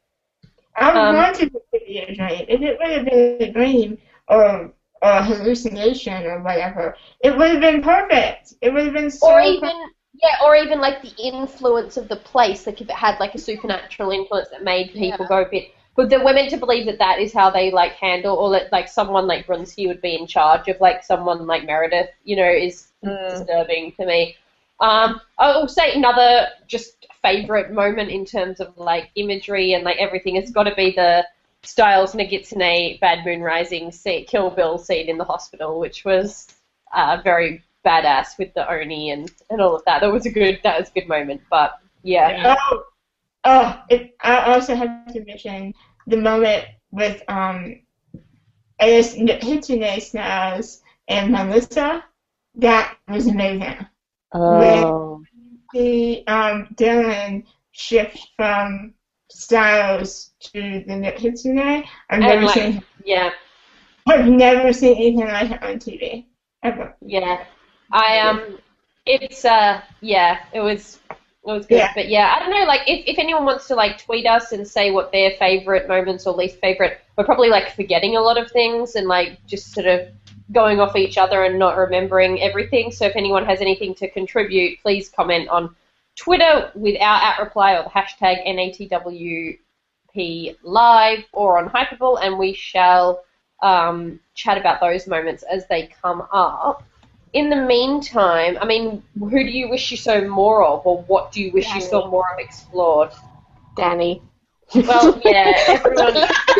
I Um, wanted it to be a dream. If it would have been a dream or, or a hallucination or whatever, it would have been perfect. It would have been so or per- even, yeah, or even like the influence of the place, like if it had like a supernatural influence that made people go a bit. But then we're meant to believe that that is how they like handle, or that like someone like Brunsky would be in charge of like someone like Meredith, you know, is disturbing to me. Um, I will say another just favorite moment in terms of like imagery and like everything has got to be the Styles Nagitsune Bad Moon Rising scene, Kill Bill scene in the hospital, which was uh, very badass with the Oni and, and all of that. That was a good that was a good moment, but yeah. Oh, oh it, I also have to mention the moment with, um, I guess, Hitsune Styles and Melissa. That was amazing. Oh. The um, Dylan shift from Styles to the Hitsune, I've And, never like, seen. yeah. I've never seen anything like it on T V ever. Yeah, I um, it's uh, yeah, it was it was good, Yeah. but yeah, I don't know. Like, if, if anyone wants to like tweet us and say what their favorite moments or least favorite, we're probably like forgetting a lot of things and like just sort of going off each other and not remembering everything. So if anyone has anything to contribute, please comment on Twitter with our at reply or the hashtag N A T W P live or on Hyperball, and we shall um, chat about those moments as they come up. In the meantime, I mean, who do you wish you saw more of, or what do you wish you saw more of explored? Danny. Well, yeah, everyone.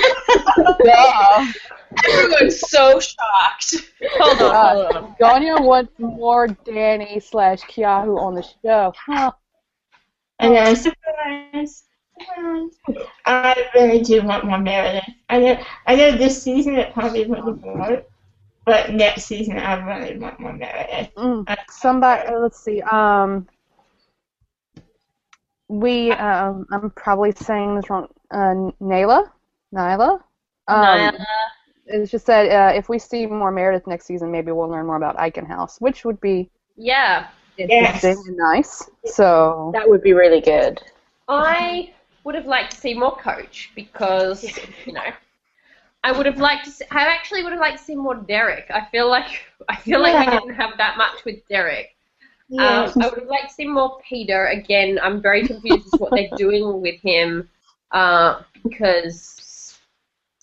Yeah. everyone's so shocked. Hold on, hold on. Ganya wants more Danny slash Kiahu on the show. Huh. And then surprise, surprise. I really do want more Meredith. I know, I know this season it probably wasn't more, but next season I really want more Meredith. Mm. Somebody, uh, let's see. Um, we, um, I'm probably saying this wrong. Uh, Nayla, Nyla. Um, Nyla. It's just that uh, if we see more Meredith next season, maybe we'll learn more about Icon House, which would be Yeah, interesting Yes. and nice. So, That would be really good. I would have liked to see more Coach because, you know, I would have liked to see, I actually would have liked to see more Derek. I feel like I feel like we Yeah. didn't have that much with Derek. Yes. Um, I would have liked to see more Peter. Again, I'm very confused as to what they're doing with him uh, because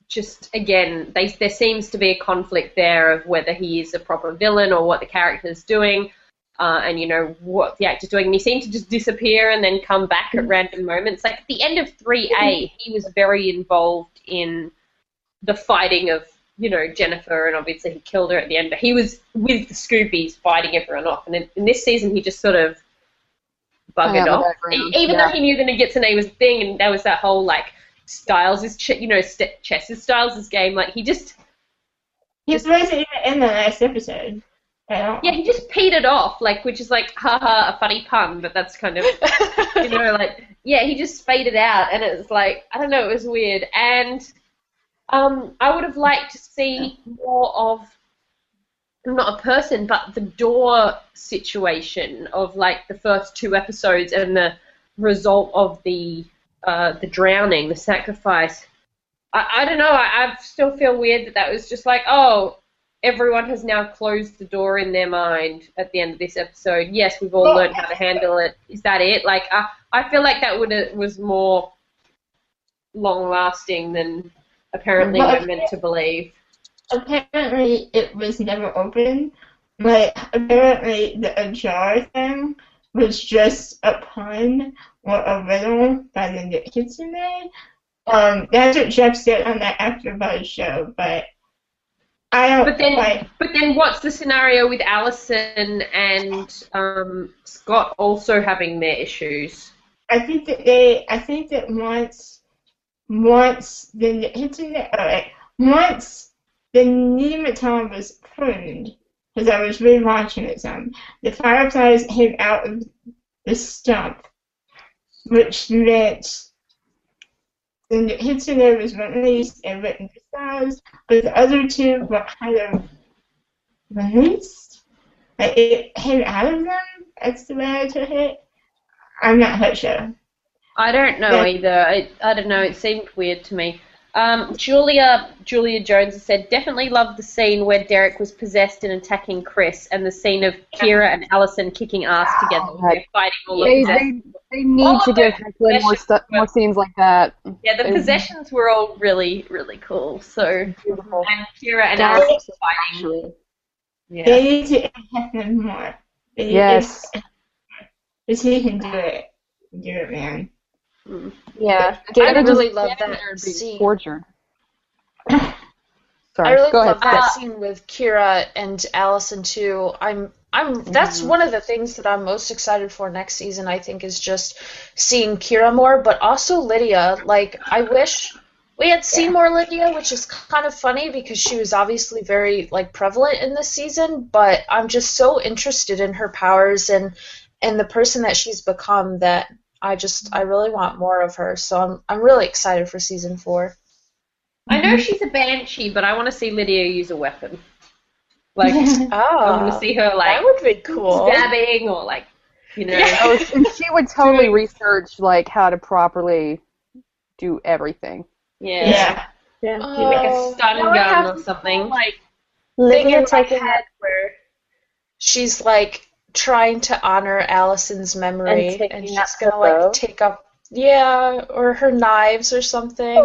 just again, they, there seems to be a conflict there of whether he is a proper villain or what the character's doing, uh, and you know what the actor's doing. And he seemed to just disappear and then come back at random moments. Like at the end of three A, he was very involved in the fighting of, you know, Jennifer, and obviously he killed her at the end. But he was with the Scoobies fighting everyone off. And in, in this season, he just sort of buggered off, e- even yeah. though he knew that Nogitsune was a thing, and there was that whole like. Styles is, ch- you know, st- chess is Styles' game. Like he just, He wasn't even in the last episode. At all. yeah, he just petered off, like, which is like, haha, a funny pun, but that's kind of, you know, like, yeah, he just faded out, and it was like, I don't know, it was weird, and um, I would have liked to see more of, not a person, but the door situation of like the first two episodes and the result of the. Uh, the drowning, the sacrifice. I, I don't know, I, I still feel weird that that was just like, oh, everyone has now closed the door in their mind at the end of this episode. Yes, we've all Well, learned how to handle it. Is that it? Like, I, I feel like that would was more long-lasting than apparently Well, we're meant to believe. Apparently, it was never open. Like, apparently, the ajar thing was just a pun or a riddle by the Kitsune. Um, that's what Jeff said on that AfterBuzz show, but I don't But then, like. but then, what's the scenario with Allison and um, Scott also having their issues? I think that they. I think that once, once the Kitsune, alright, once the Nemeton was pruned, because I was rewatching it some, the Fireflies came out of the stump, which meant the Kitsune was released and written to stars, but the other two were kind of released. Like it came out of them. That's the way I took it. I'm not quite sure. I don't know Yeah. either. I, I don't know. It seemed weird to me. Um, Julia Julia Jones has said, definitely loved the scene where Derek was possessed and attacking Chris, and the scene of Kira and Allison kicking ass together. They're fighting all the They, possessions. they, they need All to of give those Hecklin more, stu- possessions more scenes like that. Yeah, the They- possessions were all really, really cool. So, Beautiful. and Kira and That Allison was fighting. actually. Yeah. They need to impact them more. They need Yes. to- Because he can do it. Do it, man. Mm. Yeah, I Gator just really loved standing that there being scene. tortured. I Sorry, really go ahead. love that Steph. scene with Kira and Allison too. I'm I'm that's one of the things that I'm most excited for next season, I think, is just seeing Kira more, but also Lydia. Like I wish we had seen more Lydia, which is kind of funny because she was obviously very like prevalent in this season, but I'm just so interested in her powers and and the person that she's become that I just I really want more of her. So I'm I'm really excited for season four. I know she's a banshee, but I want to see Lydia use a weapon. Like, I Oh, want to see her like that would be cool. stabbing or like, you know. Oh, and she would totally research like how to properly do everything. Yeah. Yeah. Yeah. Like a stun now I have gun or something. Like Lydia thing in my taking head where she's like trying to honor Allison's memory And and, taking she's up gonna her like bow. take up yeah or her knives or something.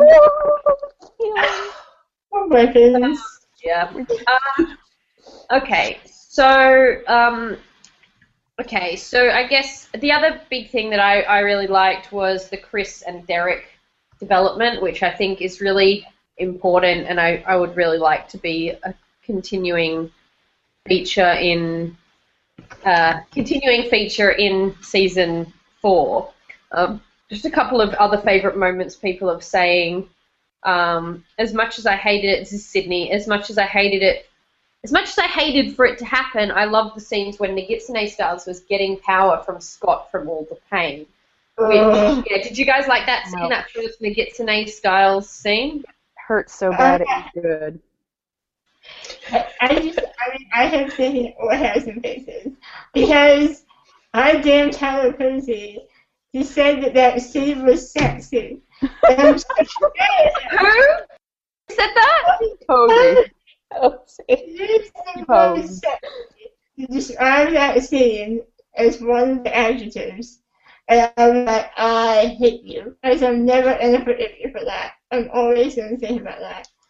Weapons. Yeah. Um, okay. So, um, okay. So I guess the other big thing that I, I really liked was the Chris and Derek development, which I think is really important, and I, I would really like to be a continuing feature in uh, continuing feature in season four. Um, just a couple of other favourite moments people have saying. Um, as much as I hated it, this is Sydney, as much as I hated it, as much as I hated for it to happen, I loved the scenes when Nogitsune Styles was getting power from Scott from all the pain. Which, Ugh. yeah, did you guys like that scene, No. that first Nogitsune Styles scene? Hurts so bad it was good. I, I just, I mean, I have taken all has and faces because I damn Tyler Posey. He said that that scene was sexy. And I'm so Who said that? Totally. Oh, see. You said that was sexy. You described that scene as one of the adjectives. And I'm like, I hate you. Because I'm never going to forgive you for that. I'm always going to think about that.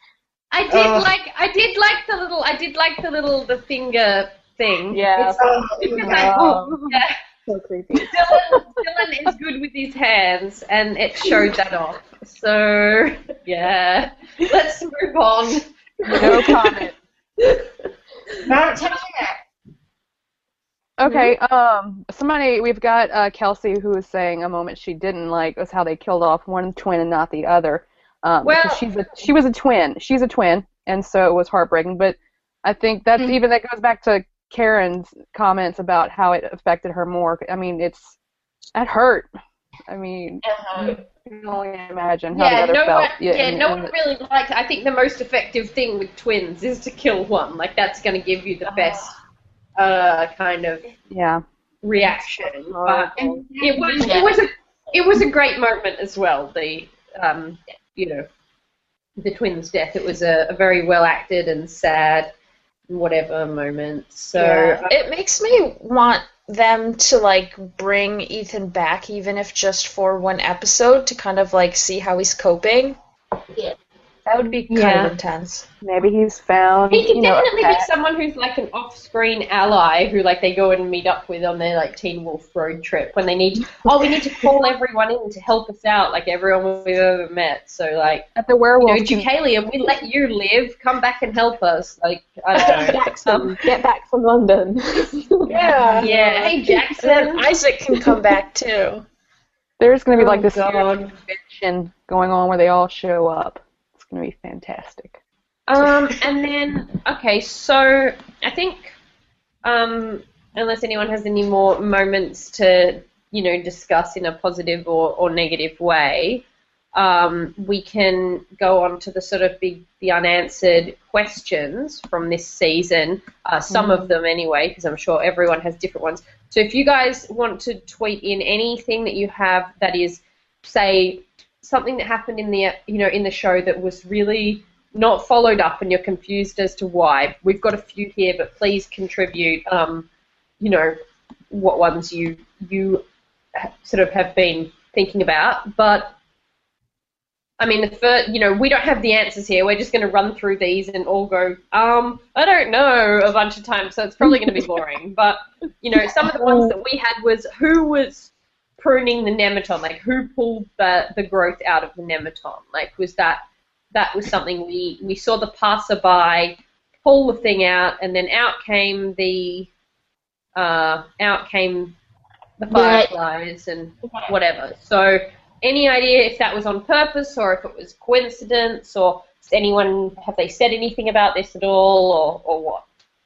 I did Oh. like I did like the little I did like the little the finger thing. Yeah. Oh, Because no. I, oh, yeah. So creepy. Dylan, Dylan is good with his hands, and it showed that off. So, yeah. Let's move on. No comment. Not touching that. Okay, um, somebody, we've got uh, Kelsey who was saying a moment she didn't like was how they killed off one twin and not the other. Um, Well- because she's a, she was a twin. She's a twin, and so it was heartbreaking. But I think that's Mm. even, that goes back to Karen's comments about how it affected her more. I mean, it's, that hurt. I mean, Uh-huh. I can only imagine how the Yeah, other no felt. one, yeah, and- no and- one really liked. I think the most effective thing with twins is to kill one. Like that's going to give you the best uh, kind of yeah. reaction. But And- it was it was a it was a great moment as well. The um, you know, the twins' death. It was a, a very well acted and sad, whatever moment. So Yeah. uh, It makes me want them to like bring Ethan back, even if just for one episode, to kind of like see how he's coping. Yeah. That would be kind Yeah. of intense. Maybe he's found, he could you know, a definitely be pet. someone who's like an off-screen ally who like they go and meet up with on their like Teen Wolf road trip when they need. Oh, we need to call everyone in to help us out, like everyone we've ever met. So like, At the you know, werewolf. Deucalion, we let you live. Come back and help us. Like I don't know. Jackson, get back from London. Yeah. Yeah. Hey And then Jackson. Isaac can come back too. There's going to be like Oh, this God. huge convention going on where they all show up. It's going to be fantastic. Um, and then, okay, so I think, um, unless anyone has any more moments to, you know, discuss in a positive or, or negative way, um, we can go on to the sort of big, the unanswered questions from this season, uh, some of them anyway, because I'm sure everyone has different ones. So if you guys want to tweet in anything that you have that is, say, something that happened in the, you know, in the show that was really not followed up and you're confused as to why. We've got a few here, but please contribute, um, you know, what ones you you sort of have been thinking about. But, I mean, the first, you know, we don't have the answers here. We're just going to run through these and all go, um, I don't know, a bunch of times, so it's probably going to be boring. But, you know, some of the ones that we had was who was pruning the Nemeton, like who pulled the, the growth out of the Nemeton? Like, was that that was something we, we saw the passerby pull the thing out, and then out came the uh, out came the Right. fireflies and whatever. So, any idea if that was on purpose or if it was coincidence, or does anyone have they said anything about this at all, or, or what?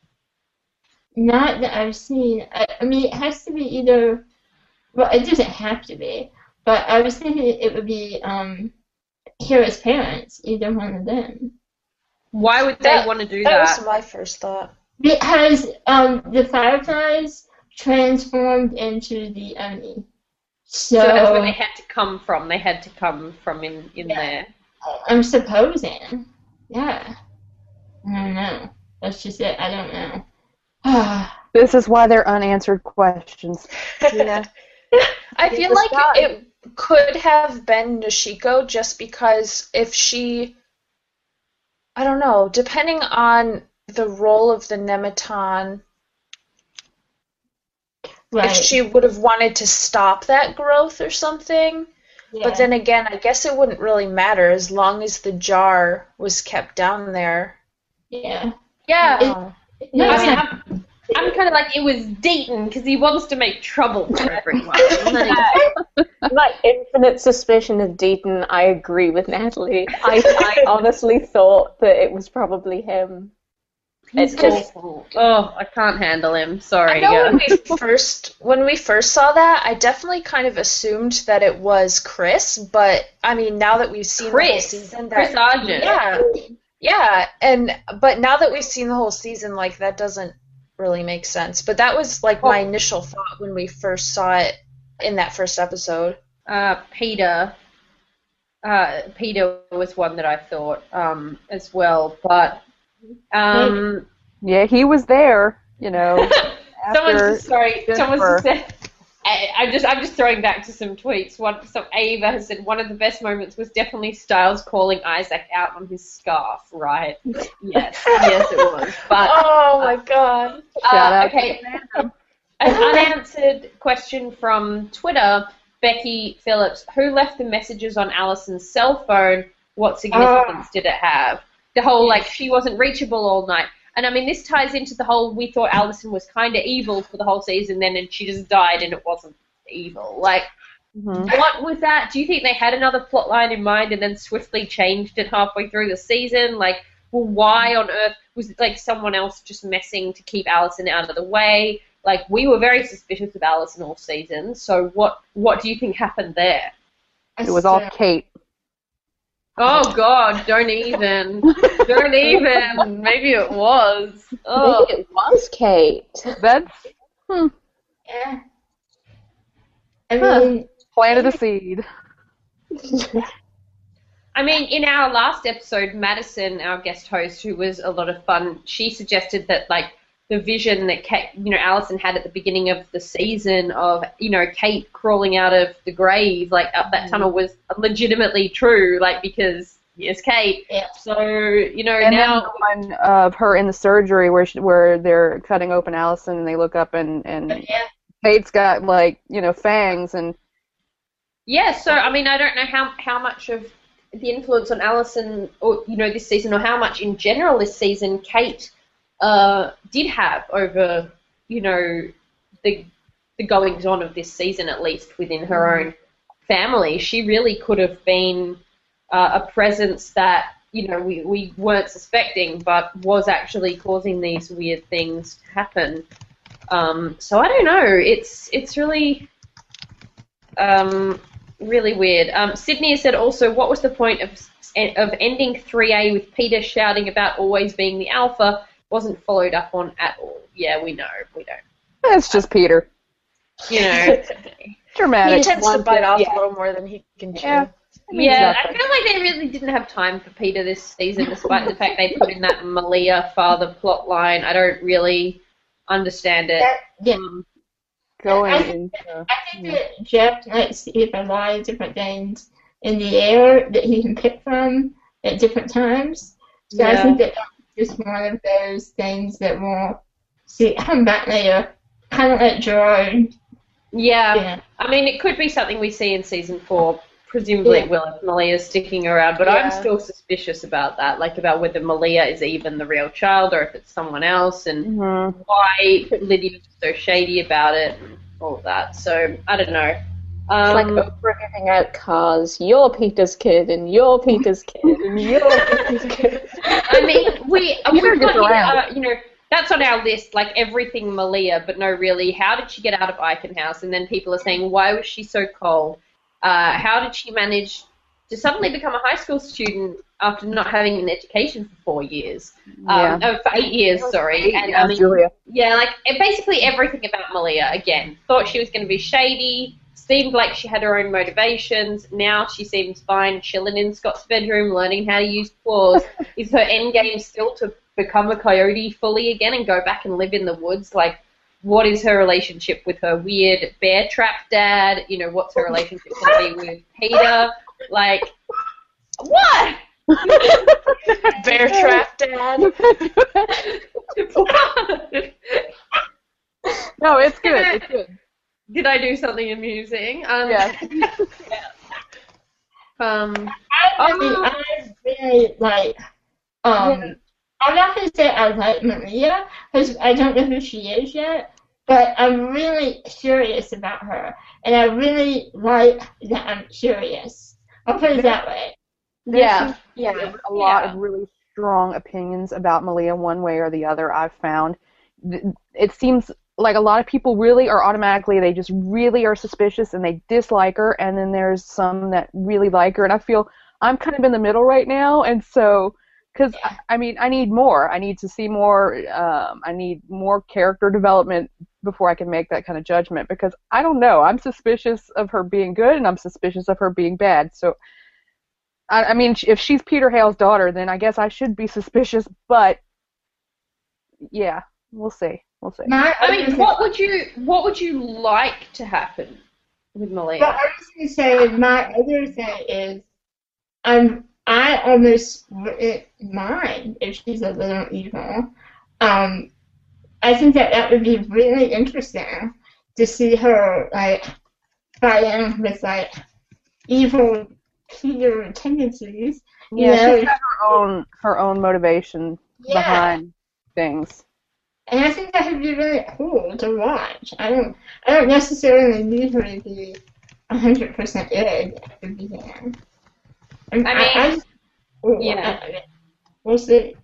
Not that I've seen. I, I mean, it has to be either. Well, it doesn't have to be, but I was thinking it would be um, Hera's parents, either one of them. Why would they That- want to do That that? was my first thought. Because um, the fireflies transformed into the Oni. So, So that's where they had to come from. They had to come from in, in Yeah. there. I'm supposing. Yeah. I don't know. That's just it. I don't know. Ah. This is why they're unanswered questions. Yeah. I feel It's like not- it could have been Nishiko just because if she, I don't know, depending on the role of the Nemeton, Right. if she would have wanted to stop that growth or something. Yeah. But then again, I guess it wouldn't really matter as long as the jar was kept down there. Yeah. Yeah. Oh. No, I it's mean, not- I'm, I'm kind of like, it was Deaton because he wants to make trouble for everyone. Like, My infinite suspicion of Deaton, I agree with Natalie. I, I honestly thought that it was probably him. he's It's just- awful. Oh, I can't handle him. Sorry. I know yeah. when we first when we first saw that, I definitely kind of assumed that it was Chris, but I mean, now that we've seen the whole Chris. season, Chris that Argent. yeah, yeah, and but now that we've seen the whole season, like that doesn't really make sense. But that was like my Oh. initial thought when we first saw it in that first episode. Uh, Peter. Uh, Peter was one that I thought um, as well, but um, Yeah, he was there, you know, someone's after just, sorry. Someone's Jennifer. just said. I, I'm just I'm just throwing back to some tweets. One, so Ava has said one of the best moments was definitely Styles calling Isaac out on his scarf. Right? Yes, yes, it was. But Oh my god. Shout uh, out okay, to Fandom. an unanswered question from Twitter. Becky Phillips, who left the messages on Allison's cell phone? What significance Oh. did it have? The whole like she wasn't reachable all night. And I mean, this ties into the whole we thought Allison was kind of evil for the whole season, then and she just died and it wasn't evil. Like, Mhm. what was that? Do you think they had another plot line in mind and then swiftly changed it halfway through the season? Like, well, why on earth was it like someone else just messing to keep Allison out of the way? Like, we were very suspicious of Allison all season. So what what do you think happened there? It was all Kate. Oh God, don't even, don't even. Maybe it was. Oh. Maybe it was Kate. That's hmm, Yeah. I Huh. mean, planted a seed. I mean, in our last episode, Madison, our guest host, who was a lot of fun, she suggested that, like, the vision that Kate, you know, Allison had at the beginning of the season of, you know, Kate crawling out of the grave, like, up that tunnel was legitimately true, like, because it's Kate. Yeah. So, you know, And now... then the one of her in the surgery where she, where they're cutting open Allison and they look up and and yeah. Kate's got like you know fangs and Yeah, so, I mean, I don't know how how much of the influence on Allison, or, you know, this season, or how much in general this season Kate uh, did have over, you know, the the goings-on of this season, at least within her own family. She really could have been uh, a presence that, you know, we, we weren't suspecting, but was actually causing these weird things to happen. Um, so I don't know. It's it's really... Um, really weird. Um, Sydney has said also, what was the point of of ending three A with Peter shouting about always being the alpha? Wasn't followed up on at all. Yeah, we know. We don't. it's just Peter. You know. He Dramatic. tends to bite off yeah. a little more than he can chew. Yeah. yeah, I Exactly. feel like they really didn't have time for Peter this season, despite the fact they put in that Malia father plot line. I don't really understand it. That, yeah. Um, Going I- into I think that Jeff likes to keep a lot of different things in the air that he can pick from at different times. So I Yeah. think that that's just one of those things that we'll see come back later. Kind of like Gerard. yeah. Yeah. I mean, it could be something we see in season four. Presumably it will if Malia's sticking around, but I'm Yeah. still suspicious about that, like about whether Malia is even the real child or if it's someone else, and Mhm. why Lydia was so shady about it and all of that. So, I don't know. It's Um, like Oprah giving out cars. You're Peter's kid, and you're Peter's kid, and you're Peter's kid. I mean, we, Peter we've gets got, around. uh, you know, that's on our list, like everything Malia, but no, really, how did she get out of Icon House? And then people are saying, why was she so cold? Uh, how did she manage to suddenly become a high school student after not having an education for four years? Um, oh, for eight years, sorry. And yeah, I mean, Julia. yeah, like eh, basically everything about Malia. Again, thought she was going to be shady. Seemed like she had her own motivations. Now she seems fine, chilling in Scott's bedroom, learning how to use claws. Is her end game still to become a coyote fully again and go back and live in the woods? Like, what is her relationship with her weird bear trap dad? You know, what's her relationship going to be with Peter? Like, what? Bear trap dad. What? No, it's good. It's good. Did I do something amusing? Um, Yeah. um, I really, I really like, um, I'm not going to say I like Maria, because I don't know who she is yet, but I'm really curious about her, and I really like that I'm curious. I'll put it that way. yeah. Yeah, a lot Yeah. of really strong opinions about Malia one way or the other I've found. Th- It seems like a lot of people really are automatically, they just really are suspicious and they dislike her, and then there's some that really like her, and I feel I'm kind of in the middle right now, and so, because, I, I mean, I need more. I need to see more, um, I need more character development before I can make that kind of judgment, because I don't know. I'm suspicious of her being good, and I'm suspicious of her being bad, so I, I mean, if she's Peter Hale's daughter, then I guess I should be suspicious, but yeah, we'll see. We'll see. My I other mean, thing- what would you what would you like to happen with Malia? But I was going to say, my other thing is, I'm, I almost wouldn't mind if she's a little evil. Um, I think that that would be really interesting to see her, like, fighting with, like, evil Peter tendencies. You Yeah, know? she's got her own her own motivation Yeah. behind things. And I think that would be really cool to watch. I don't, I don't necessarily need her to be one hundred percent good at the beginning. I, mean, I, I, yeah. I, we'll see.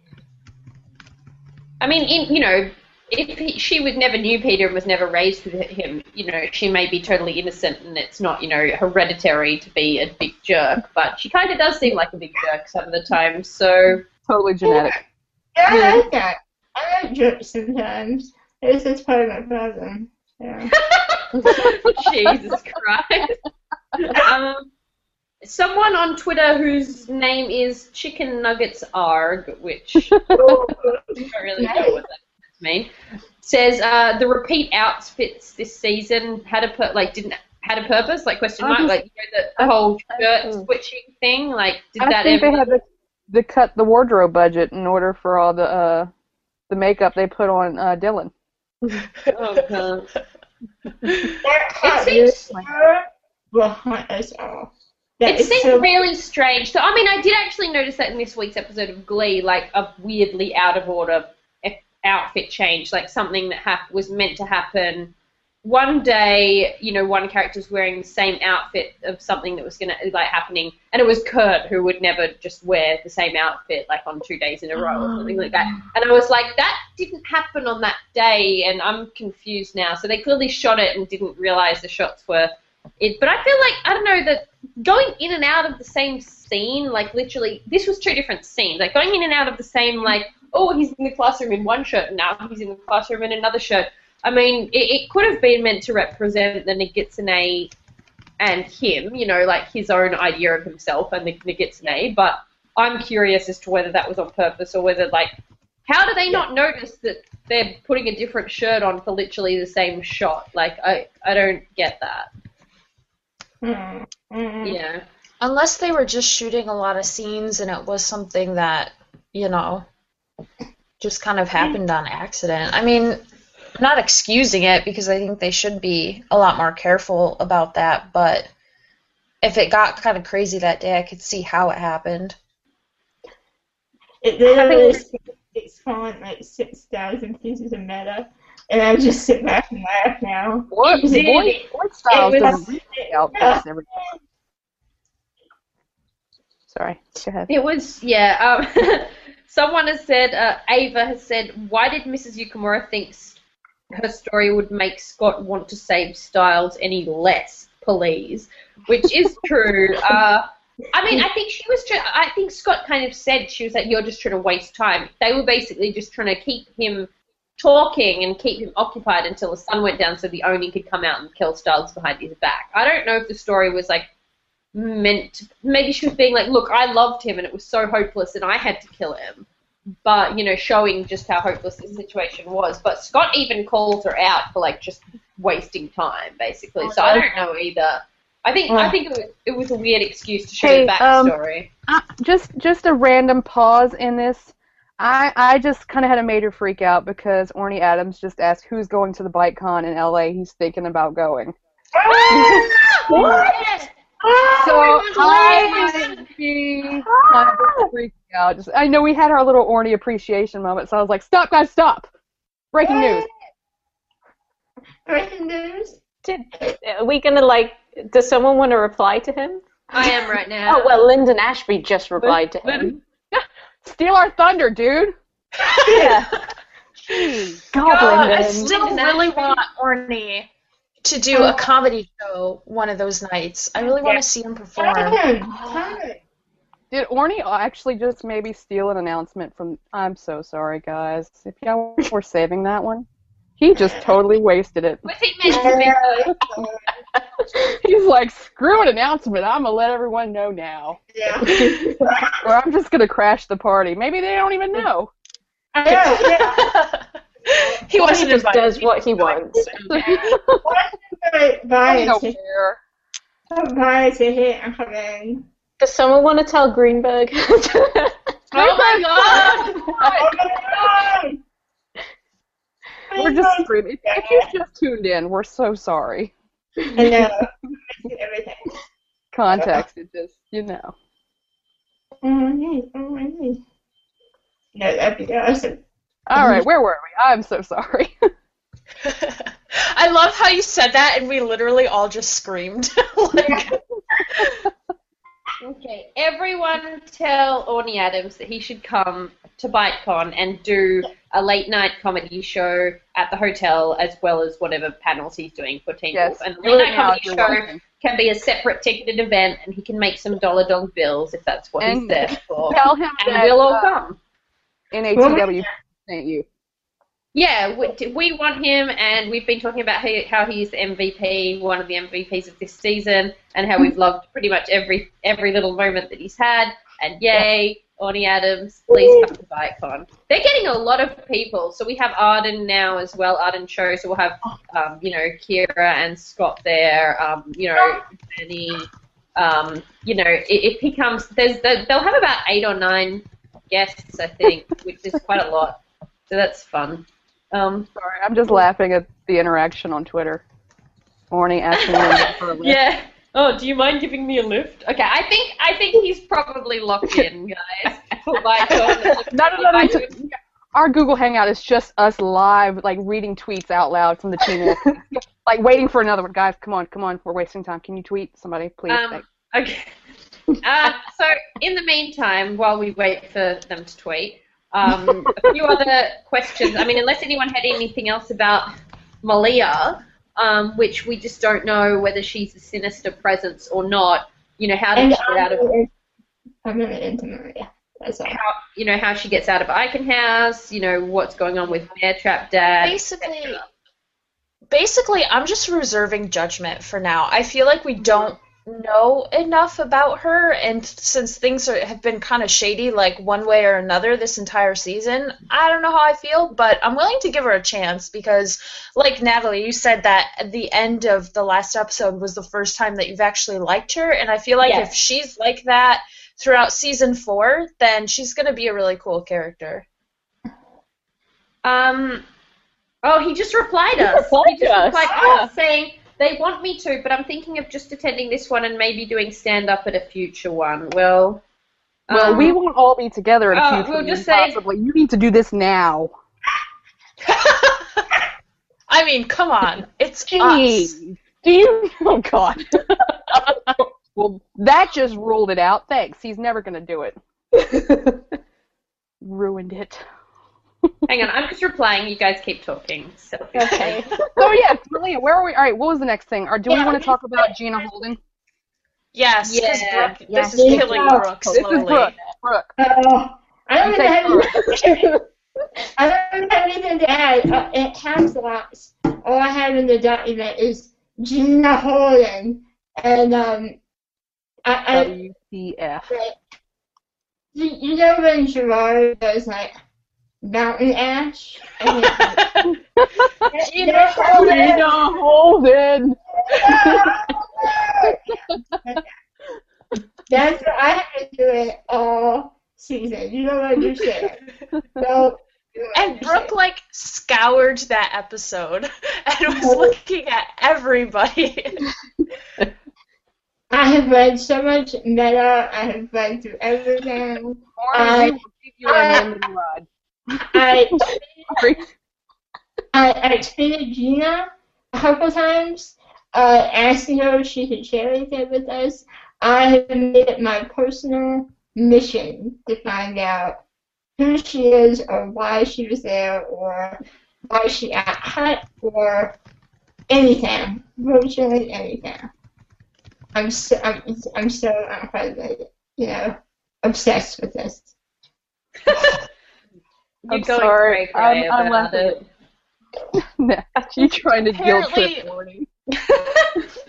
I mean, in, you know, if he, she was never knew Peter and was never raised with him, you know, she may be totally innocent and it's not, you know, hereditary to be a big jerk, but she kind of does seem like a big jerk some of the time, so... Totally genetic. Yeah, I like that. I like jokes sometimes. It's just part of my problem. Yeah. Jesus Christ. Um, someone on Twitter whose name is Chicken Nuggets Arg, which I don't really know what that means, says uh, the repeat outfits this season had a pur- like didn't had a purpose, like question mark, like you know, the, the whole shirt switching thing, like did I that think ever? they had to, to cut the wardrobe budget in order for all the uh, the makeup they put on uh, Dylan. Oh, God. That hot seems- whisper will haunt us all. That It is seemed so- really strange. So, I mean, I did actually notice that in this week's episode of Glee, like a weirdly out of order e- outfit change, like something that hap- was meant to happen. One day, you know, one character's wearing the same outfit of something that was going to, like, happening, and it was Kurt who would never just wear the same outfit, like, on two days in a row or something like that. And I was like, that didn't happen on that day, and I'm confused now. So they clearly shot it and didn't realize the shots were it. But I feel like, I don't know, that going in and out of the same scene, like, literally, this was two different scenes. Like, going in and out of the same, like, oh, he's in the classroom in one shirt, and now he's in the classroom in another shirt. I mean, it, it could have been meant to represent the Nogitsune and him, you know, like his own idea of himself and the Nogitsune, but I'm curious as to whether that was on purpose or whether, like, how do they not notice that they're putting a different shirt on for literally the same shot? Like, I, I don't get that. Mm, mm. Yeah. Unless they were just shooting a lot of scenes and it was something that, you know, just kind of happened on accident. I mean, I'm not excusing it because I think they should be a lot more careful about that, but if it got kind of crazy that day, I could see how it happened. It literally it's fallen like six thousand pieces of meta, and I just sit back and laugh now. What? It did. Boy, boy Styles It was- doesn't really outfits every Sorry, go ahead. It was, yeah. Um, someone has said, uh, Ava has said, why did Missus Yukimura think her story would make Scott want to save Styles any less, please? Which is true. Uh, I mean, I think she was. Try- I think Scott kind of said she was like, "You're just trying to waste time." They were basically just trying to keep him talking and keep him occupied until the sun went down, so the Oni could come out and kill Styles behind his back. I don't know if the story was like meant. To, maybe she was being like, "Look, I loved him, and it was so hopeless, and I had to kill him." But, you know, showing just how hopeless the situation was. But Scott even calls her out for, like, just wasting time, basically. So I don't know either. I think I think it was, it was a weird excuse to show Hey, the um, backstory. Uh, just just a random pause in this. I I just kind of had a major freak out because Orny Adams just asked who's going to the BiteCon in L A. He's thinking about going. What? So I would be kind of freaking out. Just, I know we had our little Orny appreciation moment, so I was like, "Stop, guys, stop! Breaking news." Breaking news. Did, are we gonna like? Does someone want to reply to him? I am right now. Oh well, Lyndon Ashby just replied to him. Steal our thunder, dude. Yeah. Jeez. God, I Lyndon. still really want Orny to do a comedy show one of those nights. I really want to see him perform. Time. Time. Did Orny actually just maybe steal an announcement from... I'm so sorry, guys. If y'all were saving that one, he just totally wasted it. Was he meant to be? He's like, screw an announcement. I'm going to let everyone know now. Yeah. Or I'm just going to crash the party. Maybe they don't even know. I know, yeah. He He wasn't just invited. does what he wants. Why I don't to care. why to hit and come in? Does someone want to tell Greenberg? Oh my god! Oh my god! We're just screaming. If you just tuned in, we're so sorry. I know. Missing everything. Context, it just, you know. Oh my god, oh my god. No, that'd be awesome. All right, where were we? I'm so sorry. I love how you said that and we literally all just screamed. Like, Okay, everyone tell Orny Adams that he should come to BiteCon and do a late night comedy show at the hotel as well as whatever panels he's doing for Teen Yes, Wolf. And the do late it night now comedy if you're show watching. can be a separate ticketed event and he can make some dollar dog bills if that's what he's And there for. Tell him And that we'll all uh, come. N A T W sent you. Yeah, we, we want him, and we've been talking about how, how he's the M V P, one of the M V Ps of this season, and how we've loved pretty much every every little moment that he's had. And yay, Orny Adams, please come to BiteCon. They're getting a lot of people, so we have Arden now as well, Arden Cho, so we'll have, um, you know, Kira and Scott there, um, you know, Danny, um, you know, if, if he comes, there's they'll have about eight or nine guests, I think, which is quite a lot, so that's fun. Um, Sorry, I'm just laughing at the interaction on Twitter. Orny asking me for a lift. yeah. Oh, do you mind giving me a lift? Okay, I think I think he's probably locked in, guys. For BiteCon. No, no, no, no. it's- Our Google Hangout is just us live, like, reading tweets out loud from the Teen Wolf. Like, waiting for another one. Guys, come on, come on. We're wasting time. Can you tweet? Somebody, please. Um, Thanks. okay. Uh, so, in the meantime, while we wait for them to tweet, um, a few other questions. I mean, unless anyone had anything else about Malia, um, which we just don't know whether she's a sinister presence or not. You know, how And does she get out of I'm, I'm really into Maria. That's all. how you know how she gets out of Icon House? You know what's going on with Bear Trap Dad. basically, basically, I'm just reserving judgment for now. I feel like we don't know enough about her, and since things are, have been kind of shady, like one way or another this entire season, I don't know how I feel, but I'm willing to give her a chance because, like Natalie, you said that at the end of the last episode was the first time that you've actually liked her, and I feel like Yes. if she's like that throughout season four, then she's going to be a really cool character. Um, oh, he just replied us. replied he just to us, replied yeah. us saying they want me to, but I'm thinking of just attending this one and maybe doing stand-up at a future one. Well, Well, um, we won't all be together at a oh, future we'll one, just say- possibly. You need to do this now. I mean, come on. It's us. Jeez. Do you? Oh, God. Well, that just ruled it out. Thanks. He's never going to do it. Ruined it. hang on, I'm just replying. You guys keep talking. So. Okay. So, yeah, Malia, where are we? All right, what was the next thing? Or do we Yeah, want to talk about Gina Holden? Yes, because Yeah, Brooke, yeah. this is Yeah. killing Brooke This is slowly. Brooke. Brooke. Uh, I don't You really take have I don't have anything to add. Uh, it has lots. All I have in the document is Gina Holden, and um, I, I W T F. you, you know when Gerard does like mountain ash. I mean, Gina Holden. Gina Holden. That's what I have to do it all season. You don't understand. So, you don't And Brooke, understand. like, scoured that episode and was looking at everybody. I have read so much meta. I have read through everything. Or I- we will give you a lemon ride. I Sorry. I, I tweeted Gina a couple times, uh, asking her if she could share anything with us. I have made it my personal mission to find out who she is, or why she was there, or why she got cut, or anything, virtually anything. I'm so I'm, I'm so incredibly, you know, obsessed with this. You're I'm going sorry. cray cray I'm- I'm about laughing. it. You trying to guilt Apparently- trip Orny.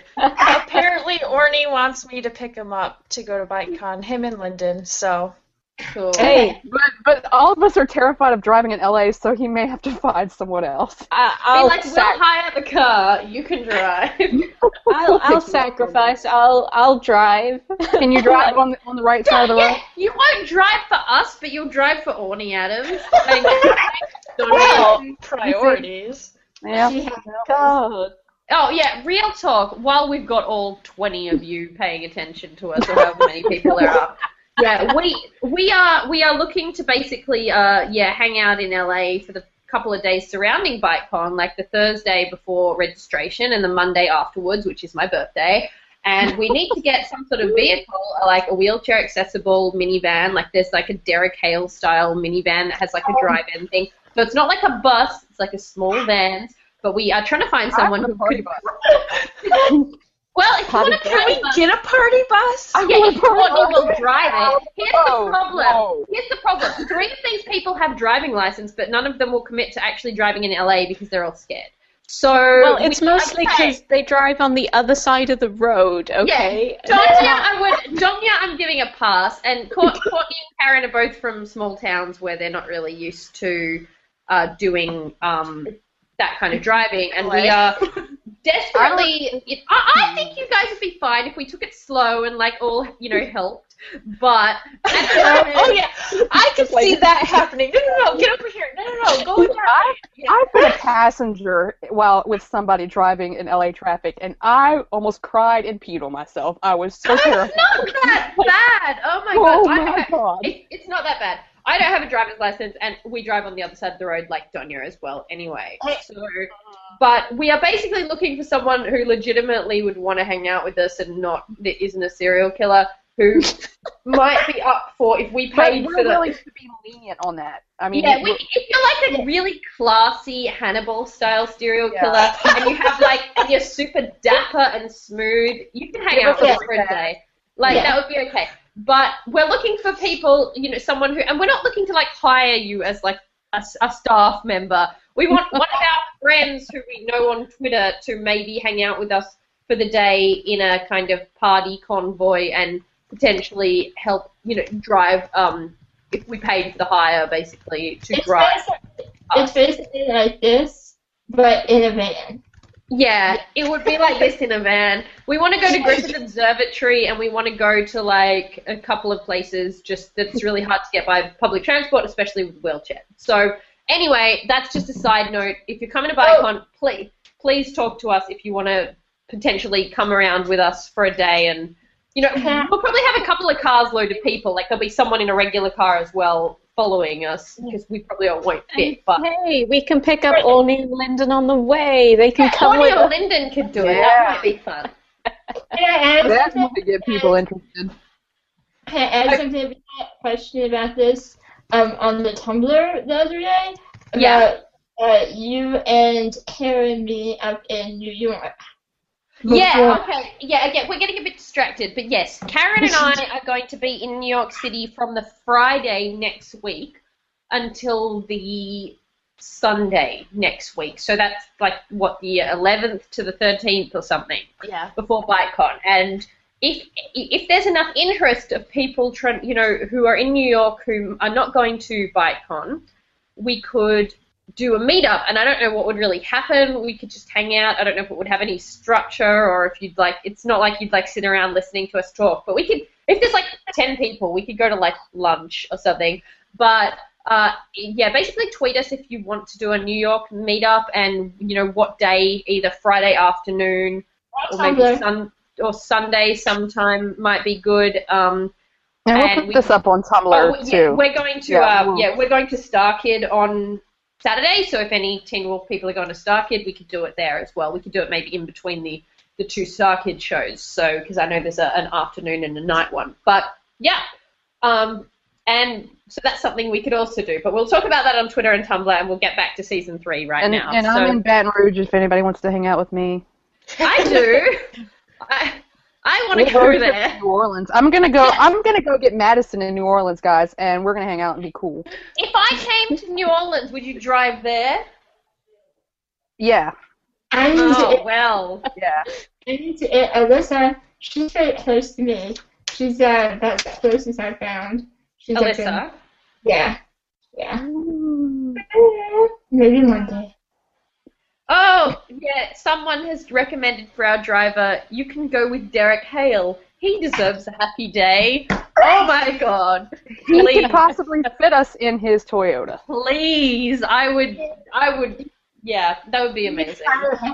Apparently, Orny wants me to pick him up to go to BiteCon, him and Lyndon, so Cool. Hey, But but all of us are terrified of driving in L A, so he may have to find someone else. I, Be I'll, like, we'll sac- hire the car. You can drive. I'll, I'll sacrifice. I'll, I'll drive. Can you drive on the, on the right side of the road? Yeah, you won't drive for us, but you'll drive for Orny Adams. Like, Well, priorities. Yeah. She has God. oh yeah, real talk. While we've got all twenty of you paying attention to us, or however many people there are, yeah, we we are we are looking to basically uh yeah hang out in L A for the couple of days surrounding BikeCon, like the Thursday before registration and the Monday afterwards, which is my birthday. And we need to get some sort of vehicle, like a wheelchair accessible minivan. Like there's like a Derek Hale style minivan that has like a drive-in thing. So it's not like a bus; it's like a small van. But we are trying to find someone who could. Well, if you want to Can we get a party bus? yeah, if Courtney will drive it. Here's No, the problem. no. Here's the problem. Three of these people have driving license, but none of them will commit to actually driving in L A because they're all scared. So Well, it's we- mostly okay. because they drive on the other side of the road, okay? Yeah, Donya, I would. Donya, I'm giving a pass, and Court, Courtney and Karen are both from small towns where they're not really used to uh, doing um, that kind of driving, and we are desperately. It, I, I think you guys would be fine if we took it slow and like all you know helped, but at the moment, Oh yeah, I can see that happening. No, no, no, get over here. No, no, no, go in there. I, I've been a passenger while with somebody driving in L A traffic, and I almost cried and peed on myself. I was so it's terrified. not that bad. Oh my Oh god, I my don't- God. It, it's not that bad. I don't have a driver's license, and we drive on the other side of the road like Donya as well anyway. So, but we are basically looking for someone who legitimately would want to hang out with us and not that isn't a serial killer who might be up for if we But paid we're for the. willing to be lenient on that. I mean, Yeah, it- we, if you're like a really classy Hannibal-style serial Yeah. killer, and you have like, and you're super dapper and smooth, you can hang Give out us with a us for a break. day. Like Yeah. that would be okay. But we're looking for people, you know, someone who, and we're not looking to like hire you as like a, a staff member. We want one of our friends who we know on Twitter to maybe hang out with us for the day in a kind of party convoy and potentially help, you know, drive. Um, if we paid for the hire, basically to It's drive. basically, it's basically like this, but in a van. Yeah, it would be like this in a van. We want to go to Griffith Observatory, and we want to go to like a couple of places just that's really hard to get by public transport, especially with wheelchair. So anyway, that's just a side note. If you're coming to BikeCon, please please talk to us if you want to potentially come around with us for a day. And you know, we'll probably have a couple of cars loaded of people. Like there'll be someone in a regular car as well following us because we probably all won't fit. But Hey, we can pick up Orny and Lyndon on the way. They can come Courtney with or us. Lyndon could do it. Yeah. That might be fun. Can I add that something? would get people interested. Can I add something about question about this? Um, on the Tumblr the other day about Yeah. uh, you and Karen being up in New York. Yeah, okay. Yeah, again, we're getting a bit distracted, but yes, Karen and I are going to be in New York City from the Friday next week until the Sunday next week. So that's like, what, the eleventh to the thirteenth or something Yeah. before BikeCon. And if if there's enough interest of people, trying, you know, who are in New York who are not going to BikeCon, we could do a meetup, and I don't know what would really happen. We could just hang out. I don't know if it would have any structure, or if you'd like, it's not like you'd like sit around listening to us talk, but we could, if there's like ten people, we could go to like lunch or something. But uh, yeah, basically tweet us if you want to do a New York meetup, and you know what day, either Friday afternoon or maybe Tumblr. sun or Sunday sometime might be good. Um, And we'll And put we- this up on Tumblr Oh, yeah, too. we're going to Yeah, uh, we'll- yeah, we're going to StarKid on Saturday. So if any Teen Wolf people are going to StarKid, we could do it there as well. We could do it maybe in between the, the two StarKid shows. So because I know there's a, an afternoon and a night one. But yeah, um, and so that's something we could also do. But we'll talk about that on Twitter and Tumblr, and we'll get back to season three right and now. and so I'm in Baton Rouge if anybody wants to hang out with me. I do. I I want to We'll go road trip there. to New Orleans. I'm gonna go. I'm gonna go get Madison in New Orleans, guys, and we're gonna hang out and be cool. If I came to New Orleans, would you drive there? Yeah, I need Oh to, well. yeah. I need to, uh, Alyssa, she's very close to me. She's uh, about the closest I found. She's like a- Alyssa. yeah, yeah. Maybe one day. Oh, yeah, someone has recommended for our driver, you can go with Derek Hale. He deserves a happy day. Oh my god. He Please, could possibly fit us in his Toyota. please. I would, I would, yeah, that would be amazing.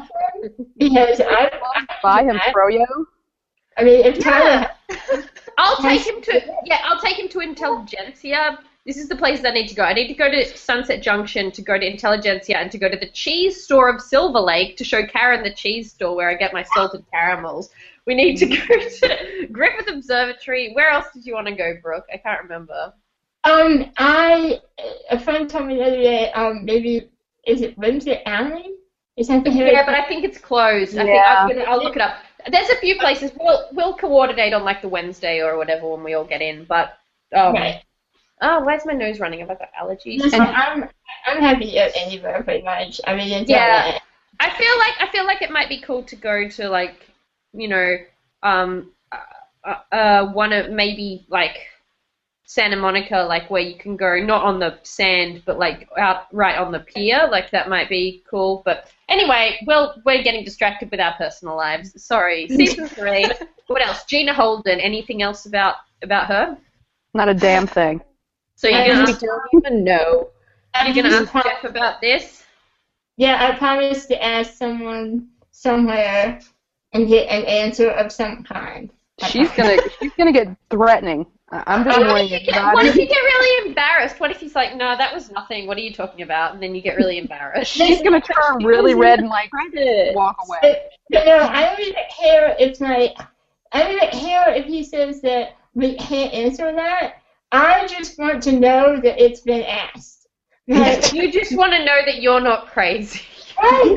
Because I, Buy him I, Froyo. I mean, if Tyler, I'll take him to, yeah, I'll take him to Intelligentsia. This is the place I need to go. I need to go to Sunset Junction to go to Intelligentsia and to go to the cheese store of Silver Lake to show Karen the cheese store where I get my salted caramels. We need to go to Griffith Observatory. Where else did you want to go, Brooke? I can't remember. um, I, a friend told me the other day, um, maybe, is it Wednesday Alley? Is that the Yeah, but I think it's closed. I think Yeah. I'm gonna, I'll look it up. There's a few places. We'll we'll coordinate on like the Wednesday or whatever when we all get in. But um, Right. oh, where's my nose running? Have I got allergies? Listen, I'm, I'm happy at anywhere pretty much. I mean, it's Yeah. L A. I feel like I feel like it might be cool to go to like you know um uh, uh one of maybe like Santa Monica, like where you can go not on the sand but like out right on the pier, like that might be cool. But anyway, well, we're getting distracted with our personal lives. Sorry. Season three. What else? Gina Holden. Anything else about about her? Not a damn thing. So you're I gonna We ask, don't even know. you're gonna ask Jeff about this? Yeah, I promised to ask someone somewhere and get an answer of some kind. I She's promise. gonna she's gonna get threatening. I- I'm just What if, warning you get, what if everybody. you get really embarrassed? What if he's like, no, that was nothing. What are you talking about? And then you get really embarrassed. She's gonna turn really red and like Credit. walk away. But, but no, I don't even care if my, I don't even care if he says that we can't answer that. I just want to know that it's been asked. Like, You just want to know that you're not crazy. right,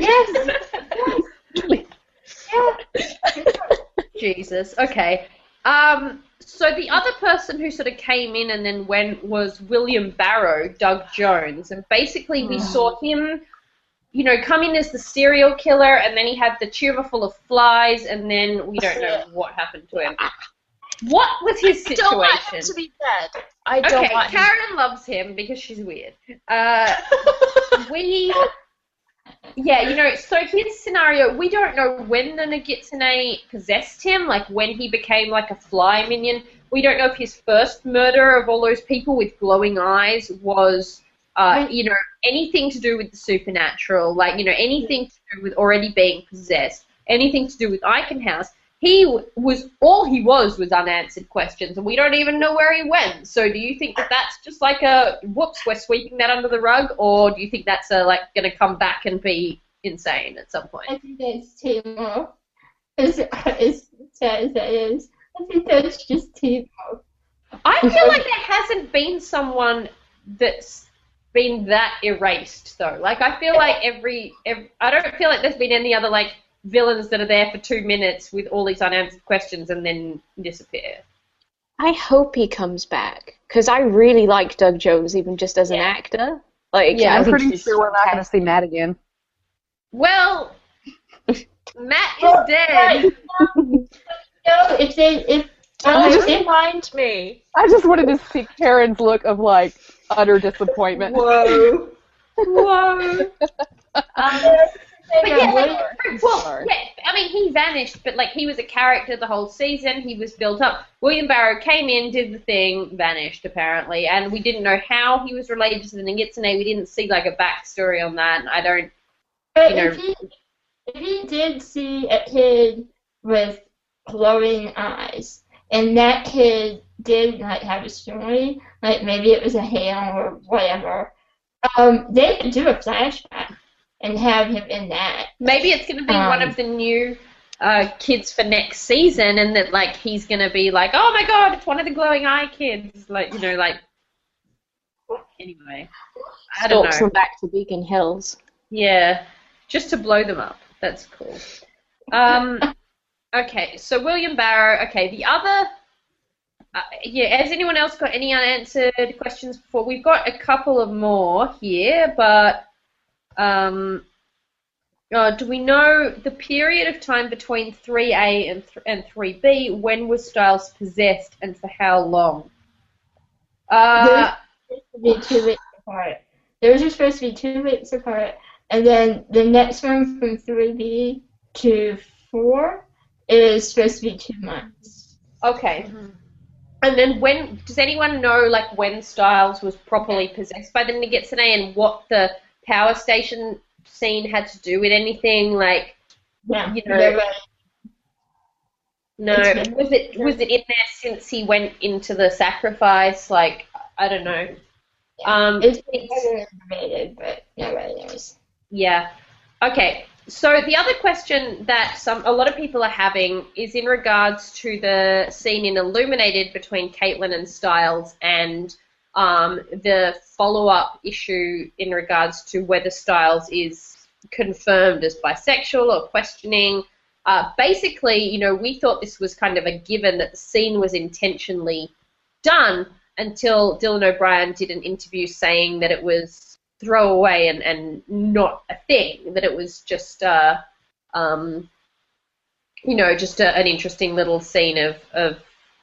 yes, yes, yeah. Jesus. Okay. Um. So the other person who sort of came in and then went was William Barrow, Doug Jones, and basically we saw him, you know, come in as the serial killer, and then he had the tumor full of flies, and then we don't know what happened to him. What was his I don't want him situation? to be dead. I don't Okay, want him. Karen loves him because she's weird. Uh, we, yeah, you know, so his scenario, we don't know when the Nogitsune possessed him, like when he became like a fly minion. We don't know if his first murder of all those people with glowing eyes was, uh, you know, anything to do with the supernatural, like, you know, anything to do with already being possessed, anything to do with Eichenhaus. He w- was, all he was was unanswered questions, and we don't even know where he went. So do you think that that's just like a, whoops, we're sweeping that under the rug, or do you think that's uh, like going to come back and be insane at some point? I think that's Timo. As, as sad as that is, I think that's just Timo. I feel like there hasn't been someone that's been that erased, though. Like, I feel like every, every I don't feel like there's been any other, like, villains that are there for two minutes with all these unanswered questions and then disappear. I hope he comes back because I really like Doug Jones, even just as an Yeah. actor. Like, Yeah, I I'm think pretty he's sure we're not gonna fantastic. see Matt again. Well, Matt is dead. No, if they, if, I um, just- if Remind me. I just wanted to see Karen's look of like utter disappointment. Whoa. Whoa. Um, But yeah, like, well, Sorry. yeah, I mean, he vanished, but like he was a character the whole season. He was built up. William Barrow came in, did the thing, vanished apparently, and we didn't know how he was related to the Nogitsune. We didn't see like a backstory on that. And I don't. But You know- if he, if he did see a kid with glowing eyes, and that kid did like have a story, like maybe it was a Hale or whatever, um, they could do a flashback and have him in that. Maybe it's going to be one Um, of the new uh, kids for next season, and that like he's going to be like, oh my god, it's one of the glowing eye kids, like you know, like. Anyway, I don't Stalks know. them back to Beacon Hills. Yeah, just to blow them up. That's cool. Um, okay, so William Barrow. Okay, the other. Uh, yeah, has anyone else got any unanswered questions before? We've got a couple of more here, but um, uh, do we know the period of time between three A and th- and three B? When was Styles possessed, and for how long? Uh, supposed to be two weeks apart. Those are supposed to be two weeks apart, and then the next one from three B to four is supposed to be two months. okay. And then when, does anyone know, like, when Styles was properly possessed by the Nogitsune and what the power station scene had to do with anything? Like, Yeah, you know, they're right. no, It's been- was it was it in there since he went into the sacrifice? Like, I don't know. Um, It's it's- been debated, but nobody knows. Yeah. Okay. So the other question that some a lot of people are having is in regards to the scene in Illuminated between Caitlyn and Styles and um, the follow-up issue in regards to whether Styles is confirmed as bisexual or questioning. Uh, basically, you know, we thought this was kind of a given that the scene was intentionally done until Dylan O'Brien did an interview saying that it was throwaway and, and not a thing, that it was just, uh, um, you know, just a, an interesting little scene of, of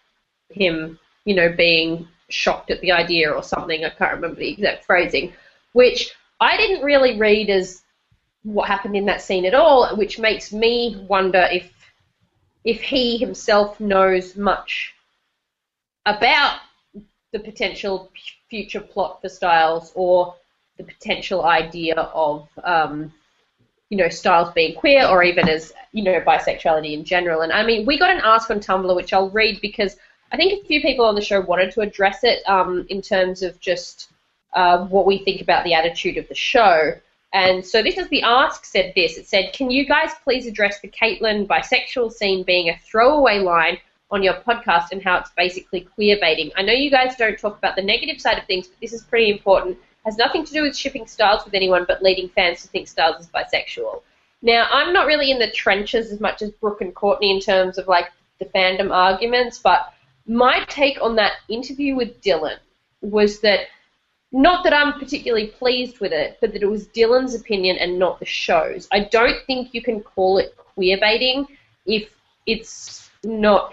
him, you know, being shocked at the idea or something. I can't remember the exact phrasing, which I didn't really read as what happened in that scene at all, which makes me wonder if if he himself knows much about the potential future plot for Styles or the potential idea of, um, you know, Styles being queer or even as, you know, bisexuality in general. And, I mean, we got an ask on Tumblr, which I'll read because I think a few people on the show wanted to address it um, in terms of just uh, what we think about the attitude of the show. And so this is the ask said this. It said, can you guys please address the Caitlyn bisexual scene being a throwaway line on your podcast and how it's basically queer baiting? I know you guys don't talk about the negative side of things, but this is pretty important. Has nothing to do with shipping Styles with anyone but leading fans to think Styles is bisexual. Now, I'm not really in the trenches as much as Brooke and Courtney in terms of, like, the fandom arguments, but my take on that interview with Dylan was that, not that I'm particularly pleased with it, but that it was Dylan's opinion and not the show's. I don't think you can call it queer baiting if it's not...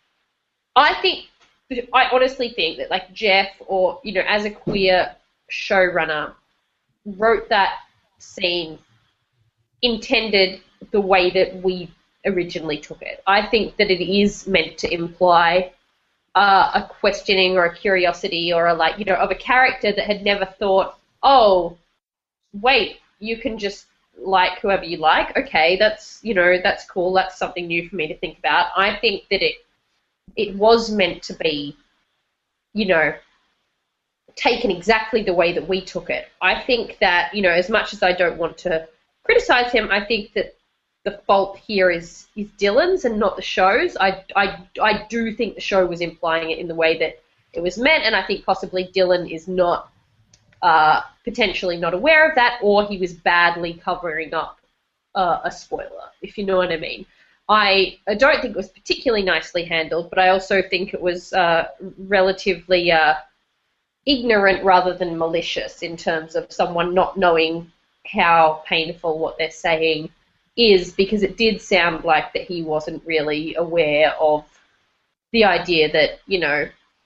I think, I honestly think that, like, Jeff or, you know, as a queer showrunner wrote that scene intended the way that we originally took it. I think that it is meant to imply uh, a questioning or a curiosity or a, like, you know, of a character that had never thought, oh, wait, you can just like whoever you like. Okay, that's, you know, that's cool. That's something new for me to think about. I think that it it was meant to be, you know, taken exactly the way that we took it. I think that, you know, as much as I don't want to criticize him, I think that the fault here is, is Dylan's and not the show's. I, I, I do think the show was implying it in the way that it was meant, and I think possibly Dylan is not, uh, potentially not aware of that, or he was badly covering up uh, a spoiler, if you know what I mean. I, I don't think it was particularly nicely handled, but I also think it was uh, relatively uh, ignorant rather than malicious in terms of someone not knowing how painful what they're saying is, because it did sound like that he wasn't really aware of the idea that, you know,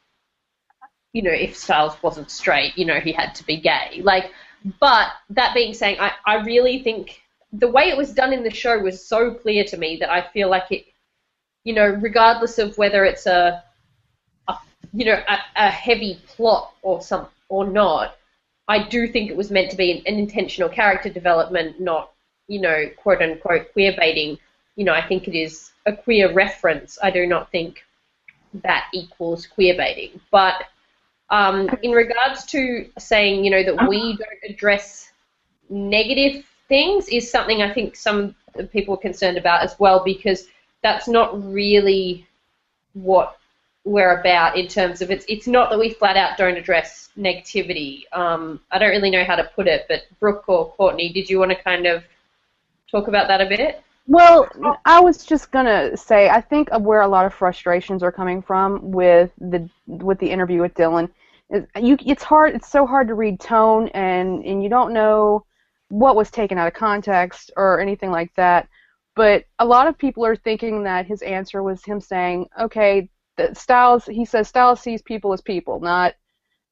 you know, if Styles wasn't straight, you know, he had to be gay. Like, but that being said, I, I really think the way it was done in the show was so clear to me that I feel like it, you know, regardless of whether it's a, a you know, a, a heavy plot or some or not, I do think it was meant to be an, an intentional character development, not, you know, quote unquote queer baiting. You know, I think it is a queer reference. I do not think that equals queer baiting. But um, in regards to saying, you know, that we don't address negative things is something I think some people are concerned about as well, because that's not really what we're about in terms of it's it's not that we flat out don't address negativity. Um, I don't really know how to put it, but Brooke or Courtney, did you want to kind of talk about that a bit? Well, I was just gonna say I think of where a lot of frustrations are coming from with the with the interview with Dylan. Is you, it's hard. It's so hard to read tone, and and you don't know what was taken out of context or anything like that. But a lot of people are thinking that his answer was him saying, okay, the Styles, he says Styles sees people as people, not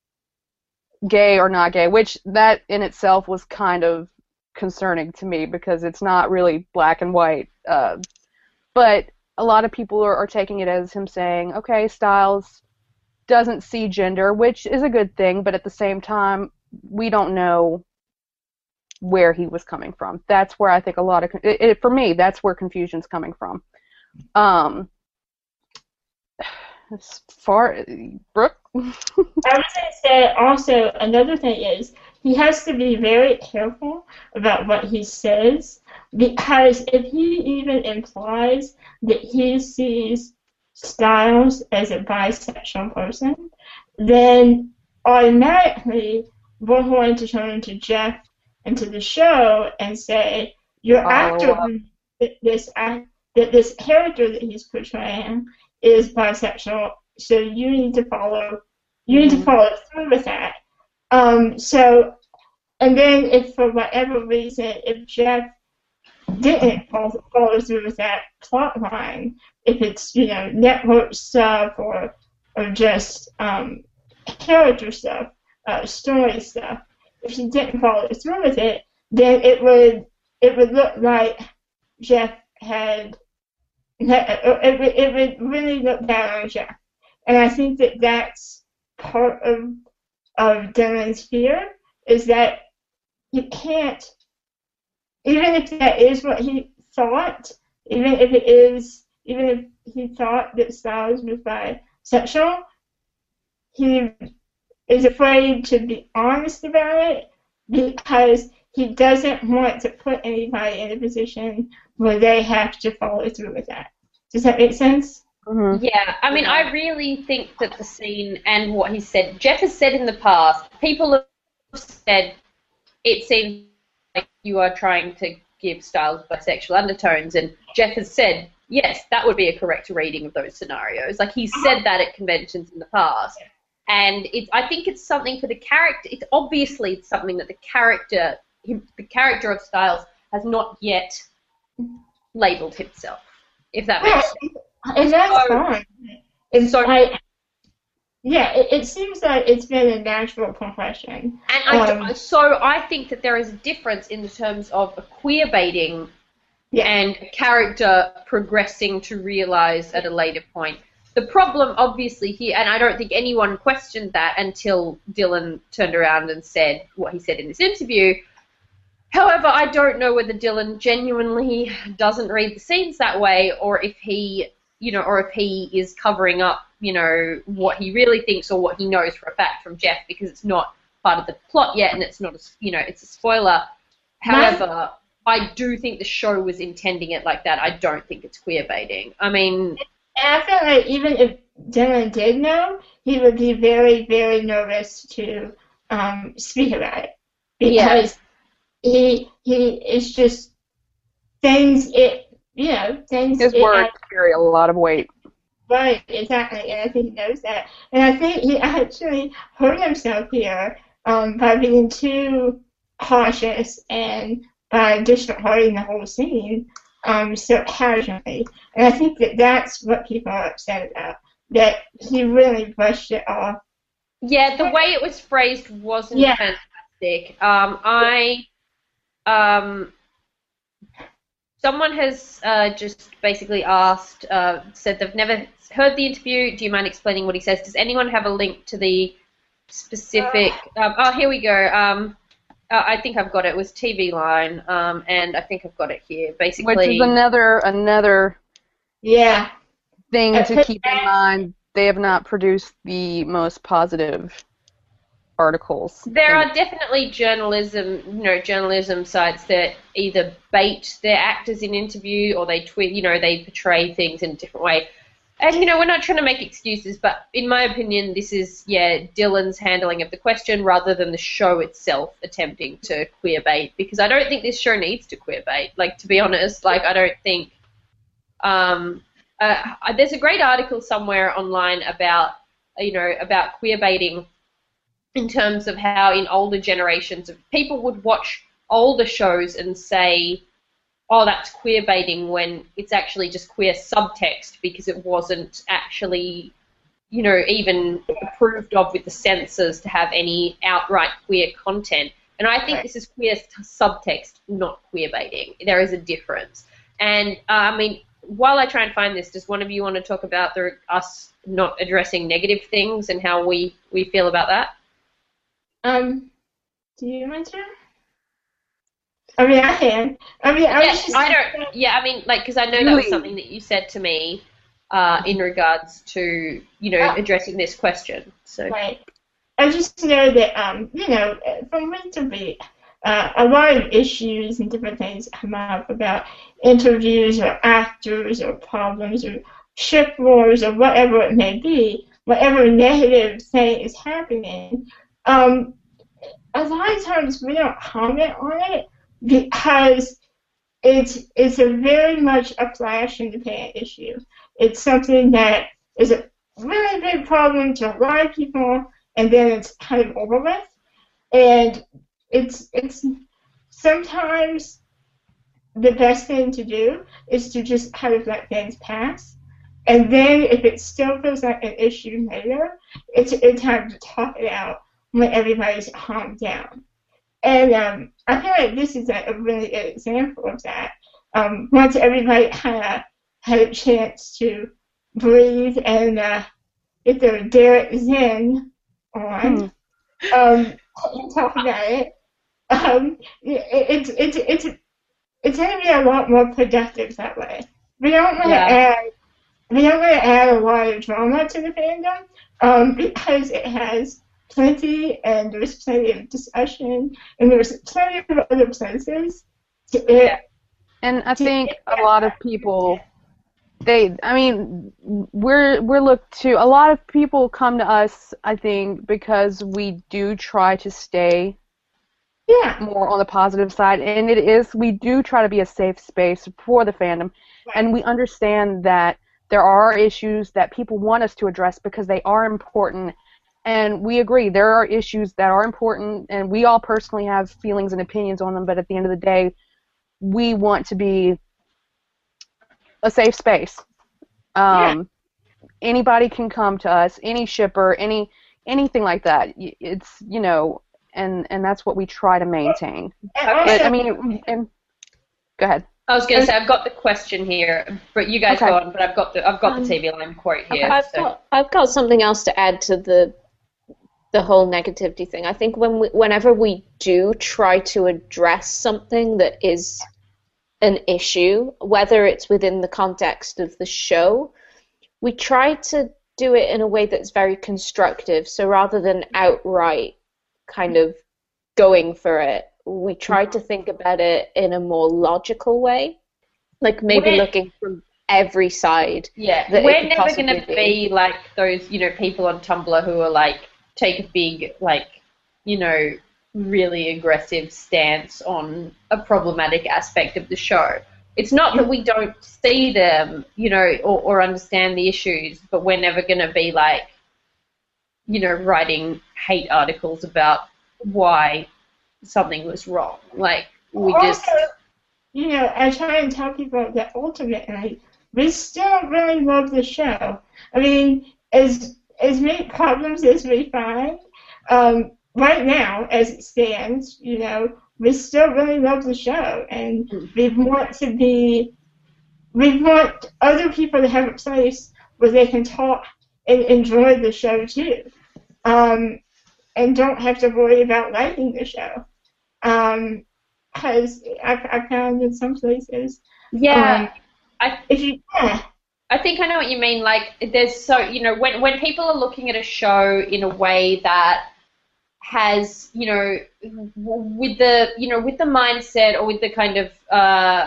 gay or not gay, which that in itself was kind of concerning to me because it's not really black and white. Uh, but a lot of people are, are taking it as him saying, okay, Styles doesn't see gender, which is a good thing, but at the same time, we don't know where he was coming from. That's where I think a lot of, it, it, for me, that's where confusion's coming from. Um, as far, Brooke? I was going to say also another thing is he has to be very careful about what he says, because if he even implies that he sees Styles as a bisexual person, then automatically we're going to turn to Jeff and to the show and say, you're Oh, acting that this act, that this character that he's portraying is bisexual, so you need to follow you need to follow through with that. Um, so, and then if for whatever reason, if Jeff didn't follow, follow through with that plot line, if it's, you know, network stuff or or just um, character stuff, uh, story stuff, if he didn't follow through with it, then it would it would look like Jeff had it would, it would really look bad on Jeff. And I think that that's part of of Dylan's fear, is that he can't, even if that is what he thought, even if it is, even if he thought that Styles was bisexual, he is afraid to be honest about it because he doesn't want to put anybody in a position where they have to follow through with that. Does that make sense? Mm-hmm. Yeah, I mean, I really think that the scene and what he said, Jeff has said in the past, people have said it seems like you are trying to give Styles bisexual undertones, and Jeff has said, yes, that would be a correct reading of those scenarios. Like, he's said that at conventions in the past. And it's, I think it's something for the character, it's obviously it's something that the character, him, the character of Styles has not yet labeled himself, if that makes sense. And that's So- fine. It's so- like, yeah, it, it seems like it's been a natural progression. And I Um, do, so I think that there is a difference in the terms of a queer baiting Yeah. and a character progressing to realize at a later point. The problem, obviously, here, and I don't think anyone questioned that until Dylan turned around and said what he said in this interview. However, I don't know whether Dylan genuinely doesn't read the scenes that way, or if he, you know, or if he is covering up, you know, what he really thinks or what he knows for a fact from Jeff, because it's not part of the plot yet, and it's not, a, you know, it's a spoiler. However, I do think the show was intending it like that. I don't think it's queer baiting. I mean, And I feel like even if Dylan did know, he would be very, very nervous to um, speak about it. Because he he is just things it you know, things His it words carry a lot of weight. right, exactly, and I think he knows that. And I think he actually hurt himself here um, by being too cautious and by disregarding the whole scene um, so casually. And I think that that's what people are upset about, that he really brushed it off. yeah, the way it was phrased wasn't Yeah. fantastic. Um, I, um, someone has uh, just basically asked, uh, said they've never heard the interview. Do you mind explaining what he says? Does anyone have a link to the specific? Um, oh, here we go. Um, uh, I think I've got it. It was T V Line, um, and I think I've got it here. Basically, Which is another another Yeah. thing Uh, to keep in mind. They have not produced the most positive articles. there are definitely journalism, you know, journalism sites that either bait their actors in interview or they tweet, you know, they portray things in a different way. And, you know, we're not trying to make excuses, but in my opinion, this is, yeah, Dylan's handling of the question rather than the show itself attempting to queer bait, because I don't think this show needs to queer bait. Like, to be honest, like, I don't think, um, uh, there's a great article somewhere online about, you know, about queer baiting in terms of how in older generations of people would watch older shows and say, oh, that's queer baiting, when it's actually just queer subtext because it wasn't actually you know, even approved of with the censors to have any outright queer content. And I think Right. this is queer subtext, not queer baiting. There is a difference. And, uh, I mean, while I try and find this, does one of you want to talk about the, us not addressing negative things and how we, we feel about that? Um, do you want to? I mean, I can. I mean, I Yeah, was just. I don't, yeah, I mean, like, because I know that was Really? something that you said to me uh, in regards to, you know, Oh. addressing this question. So, Right. I just know that, um, you know, from recently, uh, a lot of issues and different things come up about interviews or actors or problems or ship wars or whatever it may be, whatever negative thing is happening. Um, a lot of times we don't comment on it because it's it's a very much a flash in the pan issue. It's something that is a really big problem to a lot of people, and then it's kind of over with. And it's it's sometimes the best thing to do is to just kind of let things pass. And then if it still feels like an issue later, it's it's time to talk it out when everybody's calmed down. And um, I feel like this is a, a really good example of that. Um, once everybody kind of had a chance to breathe and uh, get their Derek Zen on, um, and talk about it, um, it, it's it's it's it's going to be a lot more productive that way. We don't want to Yeah. add we don't want to add a lot of drama to the fandom, um, because it has plenty, and there's plenty of discussion, and there's plenty of other places to it. And I think a lot of people, they, I mean, we're we're looked to. A lot of people come to us, I think, because we do try to stay Yeah. more on the positive side, and it is, we do try to be a safe space for the fandom, and we understand that there are issues that people want us to address because they are important, and we agree there are issues that are important, and we all personally have feelings and opinions on them, but at the end of the day, we want to be a safe space. Um, anybody can come to us, any shipper, any anything like that. Y- It's, you know, and and that's what we try to maintain. And Okay. But also, I mean, and go ahead. I was going to say I've got the question here, but you guys Okay. go on. But I've got the I've got Um, the T V Line quote here. I've so. got I've got something else to add to the the whole negativity thing. I think when we, whenever we do try to address something that is an issue, whether it's within the context of the show, we try to do it in a way that's very constructive. So rather than outright kind of going for it, we try to think about it in a more logical way, like maybe When- looking from every side. Yeah, that it we're could never going to possibly be be. like those, you know, people on Tumblr who are like, take a big, like, you know, really aggressive stance on a problematic aspect of the show. It's not that we don't see them, you know, or, or understand the issues, but we're never going to be like, you know, writing hate articles about why something was wrong. Like, we just... also, you know, I try and tell people that ultimately we still really love the show. I mean, as as many problems as we find, um, right now, as it stands, you know, we still really love the show, and we want to be, we want other people to have a place where they can talk and enjoy the show too, um, and don't have to worry about liking the show. Um, because I, I found in some places, Yeah, um, I if you, yeah, I think I know what you mean. Like, there's so, you know, when when people are looking at a show in a way that has, you know, w- with the, you know, with the mindset or with the kind of uh,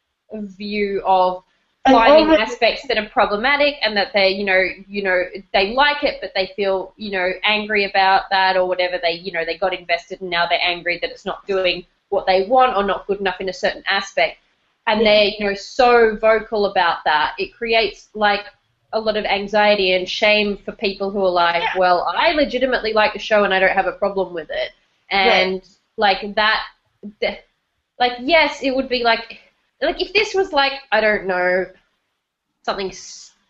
view of And finding over- aspects that are problematic and that they, you know, you know, they like it, but they feel, you know, angry about that or whatever. They, you know, they got invested and now they're angry that it's not doing what they want or not good enough in a certain aspect. And they're, you know, so vocal about that. It creates, like, a lot of anxiety and shame for people who are like, Yeah. well, I legitimately like the show and I don't have a problem with it. And, like, that, th- like, yes, it would be like, like, if this was, like, I don't know, something, s-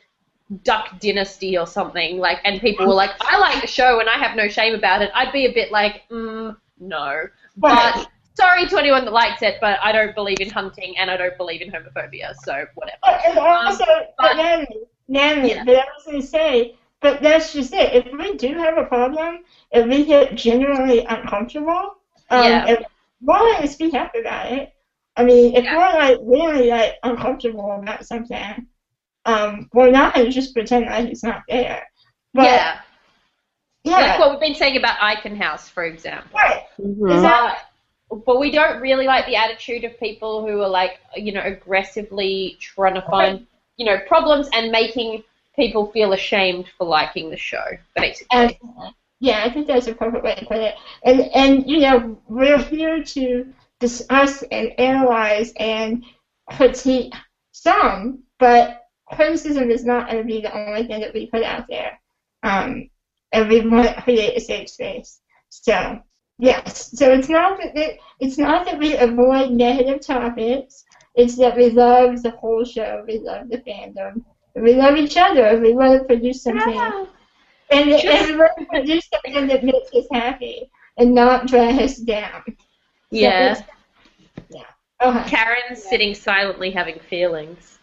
Duck Dynasty or something, like, and people were like, I like the show and I have no shame about it, I'd be a bit like, mm, no. But sorry to anyone that likes it, but I don't believe in hunting and I don't believe in homophobia, so whatever. And also, Um, but but- Natalie, Natalie, Yeah. but I was going to say, but that's just it. If we do have a problem, if we get generally uncomfortable, um, Yeah. if we're going to speak up about it. I mean, if Yeah. we're like really like uncomfortable about something, um, we're not going to just pretend like it's not there. But, yeah. yeah, Like what we've been saying about Icon House, for example. right. Mhm. Exactly. But we don't really like the attitude of people who are, like, you know, aggressively trying to find, you know, problems and making people feel ashamed for liking the show, basically. And, yeah, I think that's a perfect way to put it. And, and you know, we're here to discuss and analyze and critique some, but criticism is not going to be the only thing that we put out there. Um, and we want to create a safe space. So, yes. So it's not that it, it's not that we avoid negative topics. It's that we love the whole show. We love the fandom. We love each other. We want to produce something. Yeah. And, Just- and we want to produce something that makes us happy and not drag us down. So Yeah. it's- yeah. Okay. Karen's sitting silently having feelings.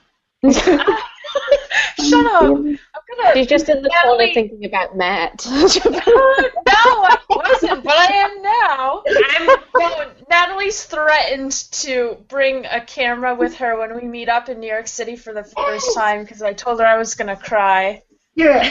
Shut up! I'm gonna. She's just in the Natalie- corner thinking about Matt. No, I wasn't, but I am now. I'm, well, Natalie's threatened to bring a camera with her when we meet up in New York City for the first time because I told her I was gonna cry. Yeah.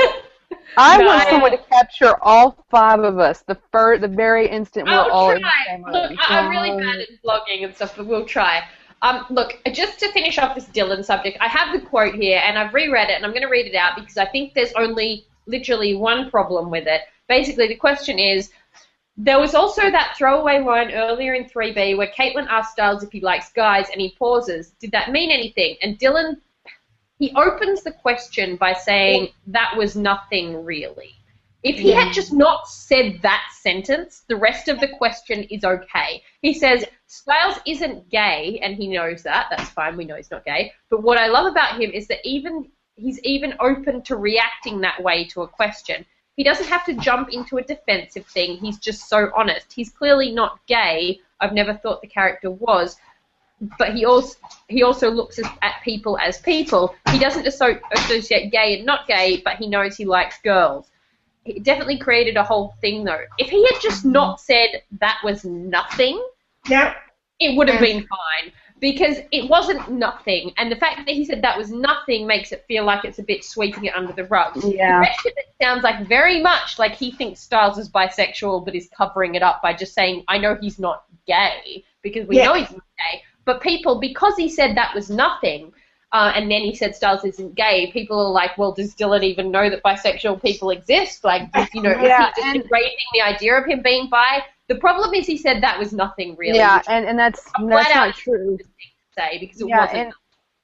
I No, want I- someone to capture all five of us the fir- the very instant we're I'll all in the try. same Look, room. I- I'm really bad at vlogging and stuff, but we'll try. Um, look, just to finish off this Dylan subject, I have the quote here, and I've reread it, and I'm going to read it out because I think there's only literally one problem with it. Basically, the question is, there was also that throwaway line earlier in three B where Caitlin asked Styles if he likes guys, and he pauses. Did that mean anything? And Dylan, he opens the question by saying, that was nothing really. If he had just not said that sentence, the rest of the question is okay. He says, Styles isn't gay, and he knows that. That's fine, we know he's not gay. But what I love about him is that even he's even open to reacting that way to a question. He doesn't have to jump into a defensive thing. He's just so honest. He's clearly not gay. I've never thought the character was. But he also he also looks as, at people as people. He doesn't asso- associate gay and not gay, but he knows he likes girls. It definitely created a whole thing, though. If he had just not said that was nothing, Yeah. it would have been fine. Because it wasn't nothing. And the fact that he said that was nothing makes it feel like it's a bit sweeping it under the rug. Yeah. The rest of it sounds like very much like he thinks Styles is bisexual but is covering it up by just saying, I know he's not gay, because we Yeah. know he's not gay. But people, because he said that was nothing, Uh, and then he said Styles isn't gay, people are like, well, does Dylan even know that bisexual people exist? Like, you know, Yeah, is he and- just raising the idea of him being bi? The problem is he said that was nothing, really. Yeah, which and, and that's I'm that's flat not out true. to say because it Yeah, wasn't. and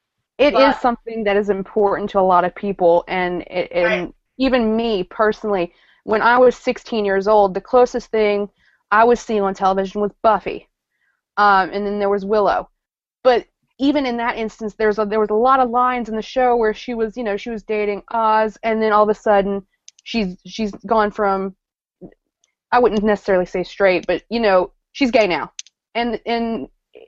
it But- is something that is important to a lot of people, and it, and Right. even me personally. When I was sixteen years old, the closest thing I was seeing on television was Buffy, um, and then there was Willow. But even in that instance, there's a, there was a lot of lines in the show where she was, you know, she was dating Oz, and then all of a sudden, she's she's gone from, I wouldn't necessarily say straight, but you know, she's gay now, and and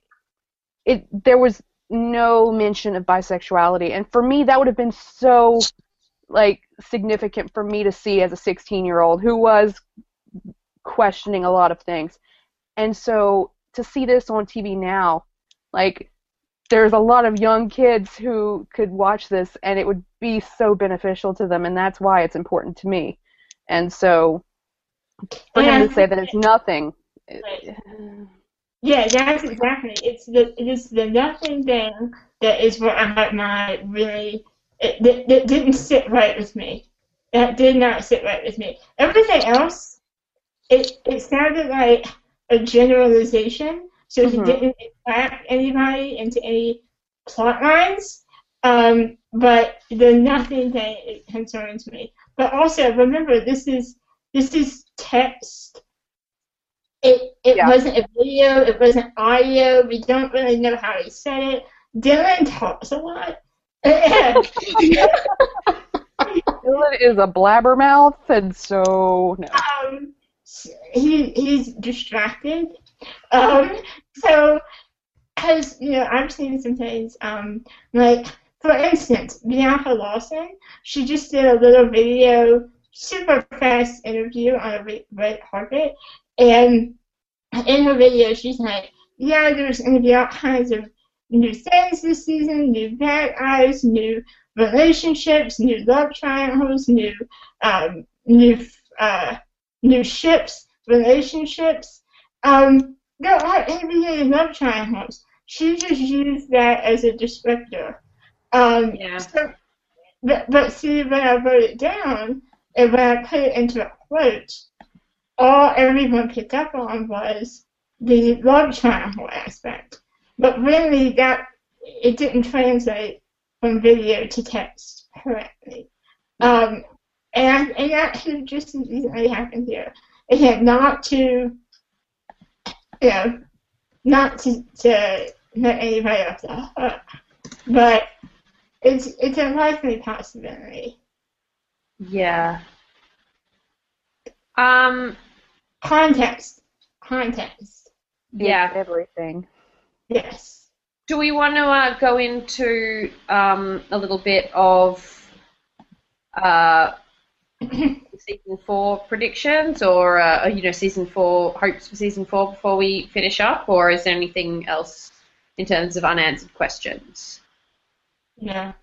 it there was no mention of bisexuality, and for me, that would have been so like significant for me to see as a sixteen-year-old who was questioning a lot of things, and so to see this on T V now, like. There's a lot of young kids who could watch this, and it would be so beneficial to them, and that's why it's important to me. And so, for him And- to say that it's nothing, Right. Yeah, that's exactly. It's the it is the nothing thing that is what I had my really it, that, that didn't sit right with me. That did not sit right with me. Everything else, it it sounded like a generalization. So he Mhm. didn't attract anybody into any plot lines. Um, but the nothing thing it concerns me. But also remember, this is this is text. It it Yeah. wasn't a video. It wasn't audio. We don't really know how he said it. Dylan talks a lot, Dylan is a blabbermouth, and so no. um, he he's distracted. Um, so, because you know, I've seen some things. Um, like for instance, Bianca Lawson, she just did a little video, super fast interview on a red red carpet, and in her video, she's like, "Yeah, there's gonna be all kinds of new things this season, new bad guys, new relationships, new love triangles, new um, new uh, new ships, relationships. Um, there aren't any love triangles. She just used that as a descriptor. Um, Yeah. So, but, but see, when I wrote it down and when I put it into a quote, all everyone picked up on was the love triangle aspect. But really, that it didn't translate from video to text correctly. Um, and, and that could just as easily happen here. It had not to, you know, not to, to let anybody off the hook, but it's, it's a likely possibility. Yeah. Um. Context. Context. Yeah. It's everything. Yes. Do we want to uh, go into um, a little bit of uh, season four predictions, or uh, you know, season four hopes for season four before we finish up, or is there anything else in terms of unanswered questions? Yeah.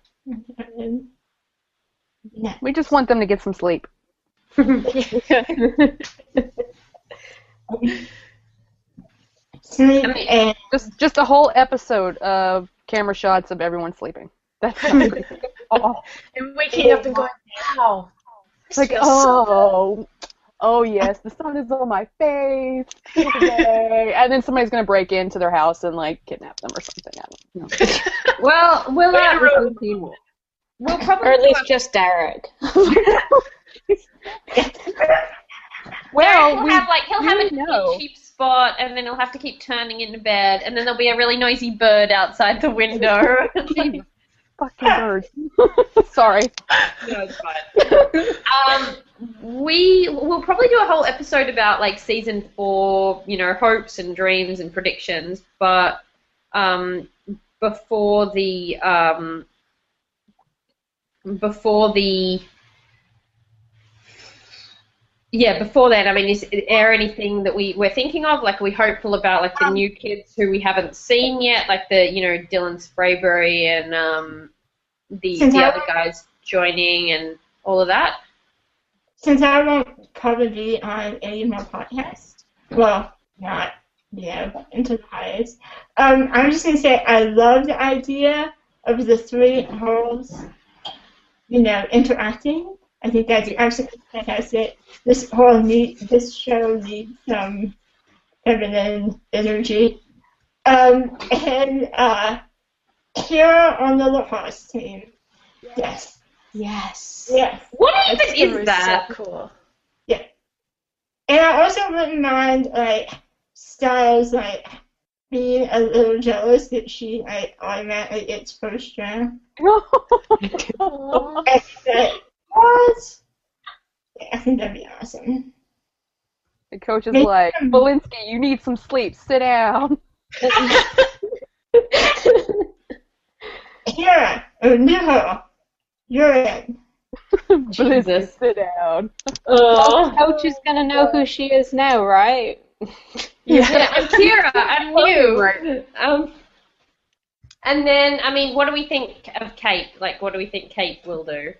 No. We just want them to get some sleep. Sleep I mean- and Just just a whole episode of camera shots of everyone sleeping. That's everything. Oh, And waking up and going, wow. it's like, feels so oh, oh yes, the sun is on my face. Yay. And then somebody's gonna break into their house and like kidnap them or something. I don't know. Well, we'll Way to uh, ruin we'll probably Or at do least a- just Derek. Well, he'll we have like he'll have really a know. cheap spot, and then he'll have to keep turning into bed, and then there'll be a really noisy bird outside the window. Leave fucking birds. Sorry. No, it's fine. um, we will probably do a whole episode about like season four, you know, hopes and dreams and predictions. But um, before the um, before the yeah, before that, I mean, is there anything that we we're thinking of? Like, are we hopeful about like the new kids who we haven't seen yet, like the you know Dylan Sprayberry and um, the Since the I- other guys joining and all of that? since I won't probably be on any more podcasts, well, not, you know, into the highest, um, I'm just going to say I love the idea of the three girls, you know, interacting. I think that's absolutely fantastic. This whole need, this show needs some feminine energy. Um, and uh, Kira on the lacrosse team. Yes. Yes. Yes. What That's even is that? So cool. And I also wouldn't mind, like, Styles, like, being a little jealous that she, like, automatically gets first round. Aw. And, like, what? Yeah, I think that'd be awesome. The coach is Make like, them- Belinsky, you need some sleep. Sit down. Kira, or no, you're in. Belinsky, Jesus. sit down. Well, coach is gonna know who she is now, right? Yeah, I'm Kira. I'm new. Um, and then, I mean, what do we think of Kate? Like, what do we think Kate will do?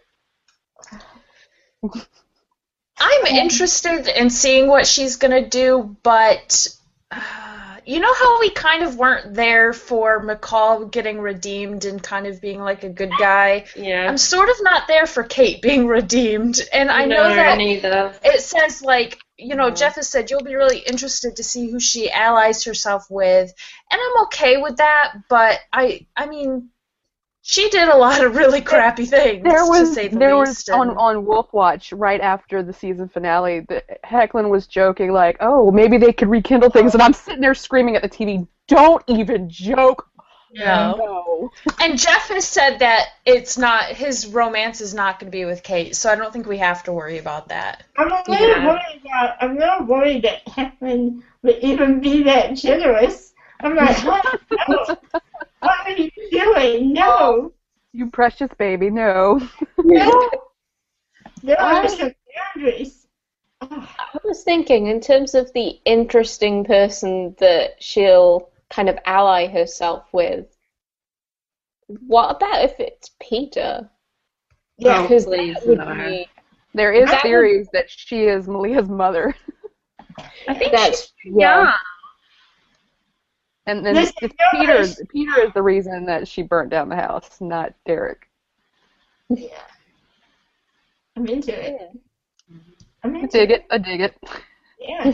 I'm interested in seeing what she's gonna do, but uh, you know how we kind of weren't there for McCall getting redeemed and kind of being like a good guy? Yeah. I'm sort of not there for Kate being redeemed, and I know No, that neither. it says, like, you know, Jeff has said you'll be really interested to see who she allies herself with, and I'm okay with that, but I I mean, she did a lot of really crappy things, There was to say the there least. was on and- on Wolf Watch right after the season finale. The, Hecklin was joking like, "Oh, maybe they could rekindle things," and I'm sitting there screaming at the T V, "Don't even joke! No. No. And Jeff has said that it's not his romance is not going to be with Kate, so I don't think we have to worry about that. I'm a little Yeah. worried about. I'm a little worried that Heflin would even be that generous. I'm like, oh, no. What are you doing? No, You precious baby, no. no. There are some boundaries. Oh, I was thinking, in terms of the interesting person that she'll kind of ally herself with, what about if it's Peter? yeah. Because please, that would no. be, There is That theories that she is Malia's mother. I think that's, she's yeah. young. And then Listen, it's no, Peter. it's- Peter is the reason that she burnt down the house, not Derek. Yeah. I'm into it. I'm I into dig it. I dig it. Yeah.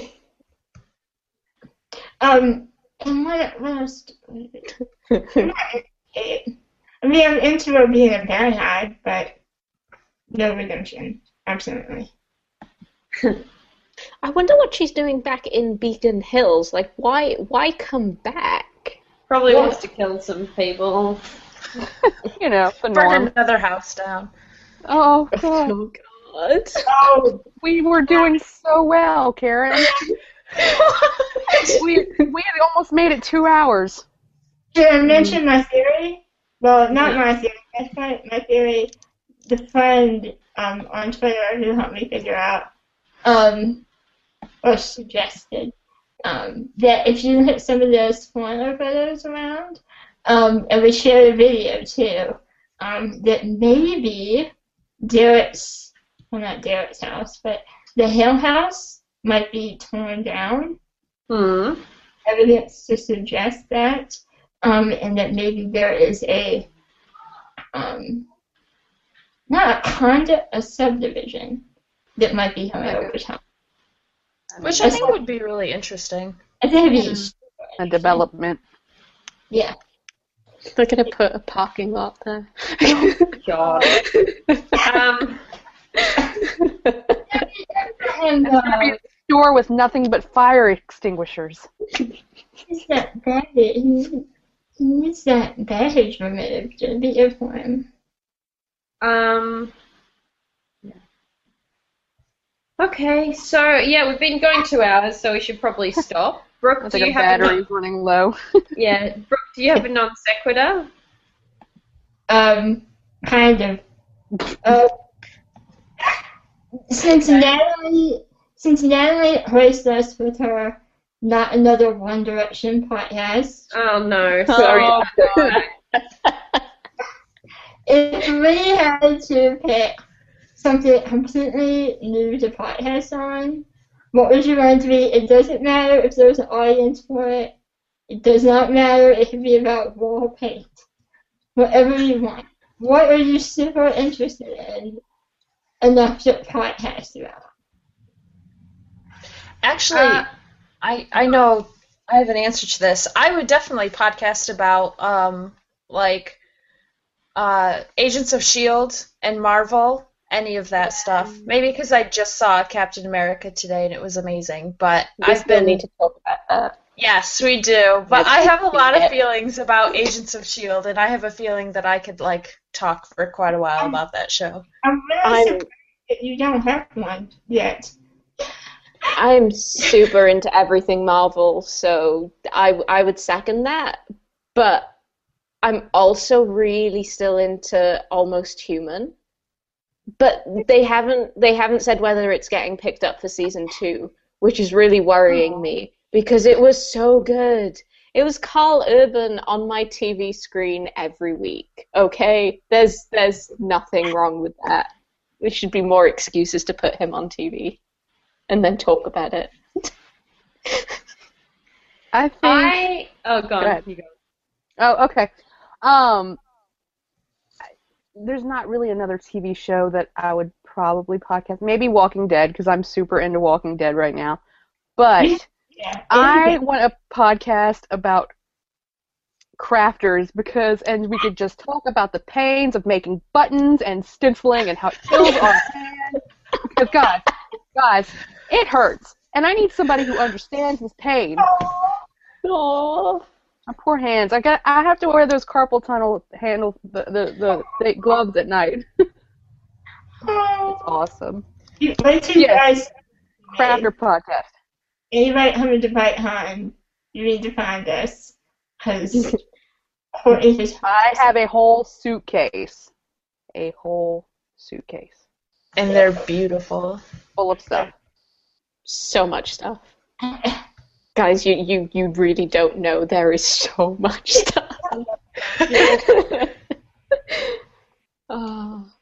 Um, and what, what else? I'm not into it. I mean, I'm into her being a paranoid, but no redemption. Absolutely. I wonder what she's doing back in Beacon Hills. Like, why why come back? Probably Yeah. wants to kill some people. You know, the Burn norm. another house down. Oh God, Oh, God. Oh, we were doing so well, Karen. we we had almost made it two hours. should I mention my theory? Well, not my theory. My, friend, my theory, the friend um, on Twitter who helped me figure out, um, or suggested, um, that if you look at some of those spoiler photos around, um, and we shared a video too, um, that maybe Derek's, well, not Derek's house, but the Hill house might be torn down. Hmm. Evidence to suggest that, um, and that maybe there is a, um, not a condo, a subdivision that might be coming over time. Which I think would be really interesting. I think it'd be A development. yeah. They're gonna put a parking lot there. God. um. And uh, Store with nothing but fire extinguishers. he's that baggage. He needs that baggage removed. It'd be good for him. Um. Okay, so yeah, we've been going two hours, so we should probably stop. Brooke, I do think you our have a non- battery's running low. yeah, Brooke, do you have a non sequitur? Um, kind of. Uh, since Natalie, since Natalie hoisted us with her Not Another One Direction podcast, Oh no, Oh, sorry. God. if we had to pick something completely new to podcast on, what would you want it to be? It doesn't matter if there's an audience for it. It does not matter. It can be about wall paint. Whatever you want. What are you super interested in enough to podcast about? Actually, Uh, I I know I have an answer to this. I would definitely podcast about um like uh Agents of Shield and Marvel, any of that stuff. Maybe because I just saw Captain America today and it was amazing. But We I've still been need to talk about that. yes, we do. But Let's I have a do lot of it. feelings about Agents of Shield, and I have a feeling that I could like talk for quite a while about that show. I'm really I'm- surprised that you don't have one yet. I'm super into everything Marvel, so I I would second that. But I'm also really still into Almost Human. But they haven't they haven't said whether it's getting picked up for season two, which is really worrying me because it was so good. It was Carl Urban on my T V screen every week. Okay, there's there's nothing wrong with that. There should be more excuses to put him on T V and then talk about it. I think. I oh god. Go ahead, you go. Oh, okay. Um, I- there's not really another T V show that I would probably podcast. Maybe Walking Dead, because I'm super into Walking Dead right now. But Yeah. I want a podcast about crafters because, and we could just talk about the pains of making buttons and stenciling and how it kills our hands. Because, guys, guys, it hurts. And I need somebody who understands this pain. Aww. My poor hands. I got. I have to wear those carpal tunnel handle the the, the, the gloves at night. It's Oh, awesome. you, wait till you Yes. guys. Crafter podcast. Anybody coming to Bite Hunt, you need to find us. Because Courtney is. I have a whole suitcase. A whole suitcase And they're beautiful. full of stuff. So much stuff. Guys, you, you, you really don't know. There is so much stuff. Oh.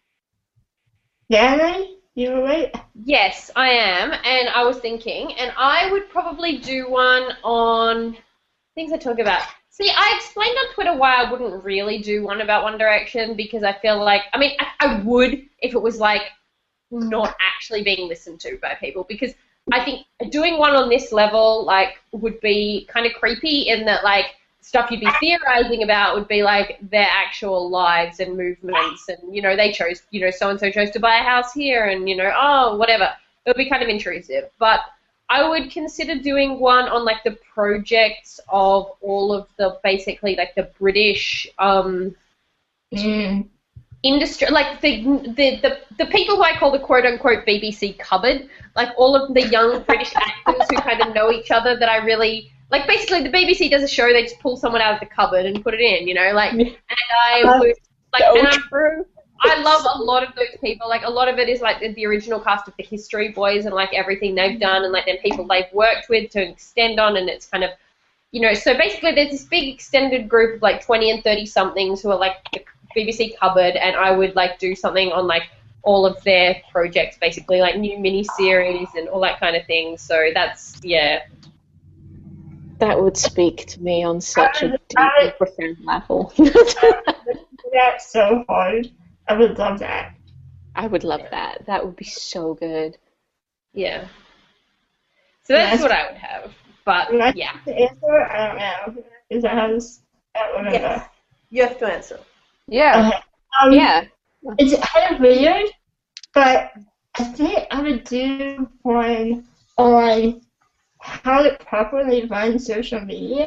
Natalie, you were right. Yes, I am, and I was thinking, and I would probably do one on things I talk about. See, I explained on Twitter why I wouldn't really do one about One Direction, because I feel like, I mean, I, I would if it was, like, not actually being listened to by people, because I think doing one on this level, like, would be kind of creepy in that, like, stuff you'd be theorizing about would be, like, their actual lives and movements, and, you know, they chose, you know, so-and-so chose to buy a house here, and, you know, oh, whatever. It would be kind of intrusive, but I would consider doing one on, like, the projects of all of the, basically, like, the British, um, Mm. industry, like the, the the the people who I call the quote unquote B B C cupboard, like all of the young British actors who kind of know each other that I really like. Basically, the B B C does a show, they just pull someone out of the cupboard and put it in, you know, like. And I would like, and I'm, I love a lot of those people. Like a lot of it is like the, the original cast of the History Boys and like everything they've done, and like then people they've worked with to extend on, and it's kind of, you know, so basically there's this big extended group of like twenty and thirty somethings who are like the B B C cupboard, and I would like do something on like all of their projects, basically like new mini-series and all that kind of thing. So that's, yeah. That would speak to me on such a deep and profound level. That's so hard. I would love that. I would love that. That would be so good. Yeah. So that's Yes. what I would have. But, Would I yeah. have to answer? I don't know. Is that how this? I don't remember. Yes. You have to answer. Yeah. Okay. Um, Yeah. It's kind of weird, but I think I would do one on how to properly run social media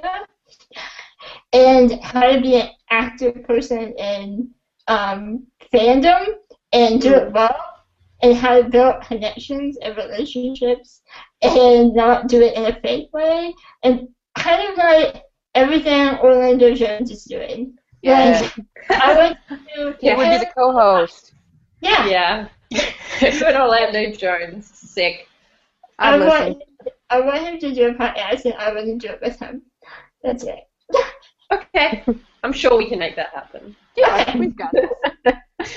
and how to be an active person in um, fandom and do it well, and how to build connections and relationships and not do it in a fake way, and kind of like everything Orlando Jones is doing. Yeah. Like, I would do He would be the co-host. yeah. Yeah. Good Orlando Jones. Sick. I I'd listen. want, I want him to do a podcast, and I want to do it with him. That's it. Okay. I'm sure we can make that happen. Yeah, we've got this.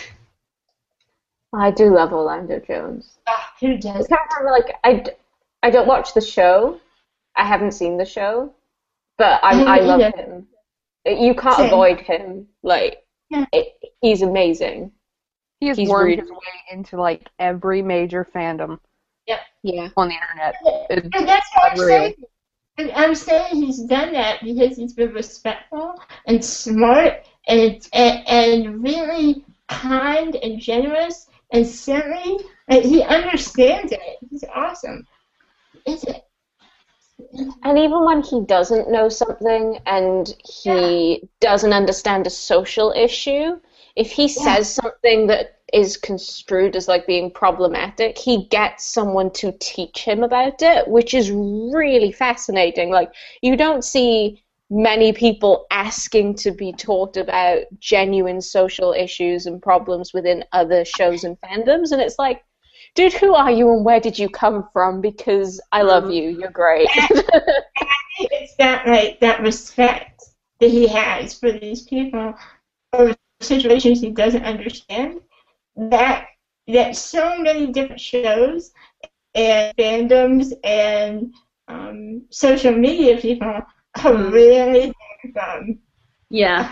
I do love Orlando Jones. Ah, who I does? can't remember, like, I, d- I don't watch the show. I haven't seen the show. But I, I Me love either. him. You can't Same. avoid him. Like, Yeah. it, he's amazing. He has He's wormed really- his way into like every major fandom Yeah. on the internet. It's And that's what I'm unreal. saying. And I'm saying he's done that because he's been respectful and smart and and, and really kind and generous and silly. And he understands it. He's awesome. Is it? And even when he doesn't know something and he doesn't understand a social issue, if he Yeah. says something that is construed as like being problematic, he gets someone to teach him about it, which is really fascinating. Like, you don't see many people asking to be taught about genuine social issues and problems within other shows and fandoms, and it's like, dude, who are you and where did you come from? Because I love you. You're great. It's that like that respect that he has for these people or situations he doesn't understand. That that so many different shows and fandoms and um, social media people are really from. Yeah.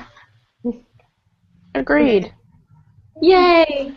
agreed. Yay.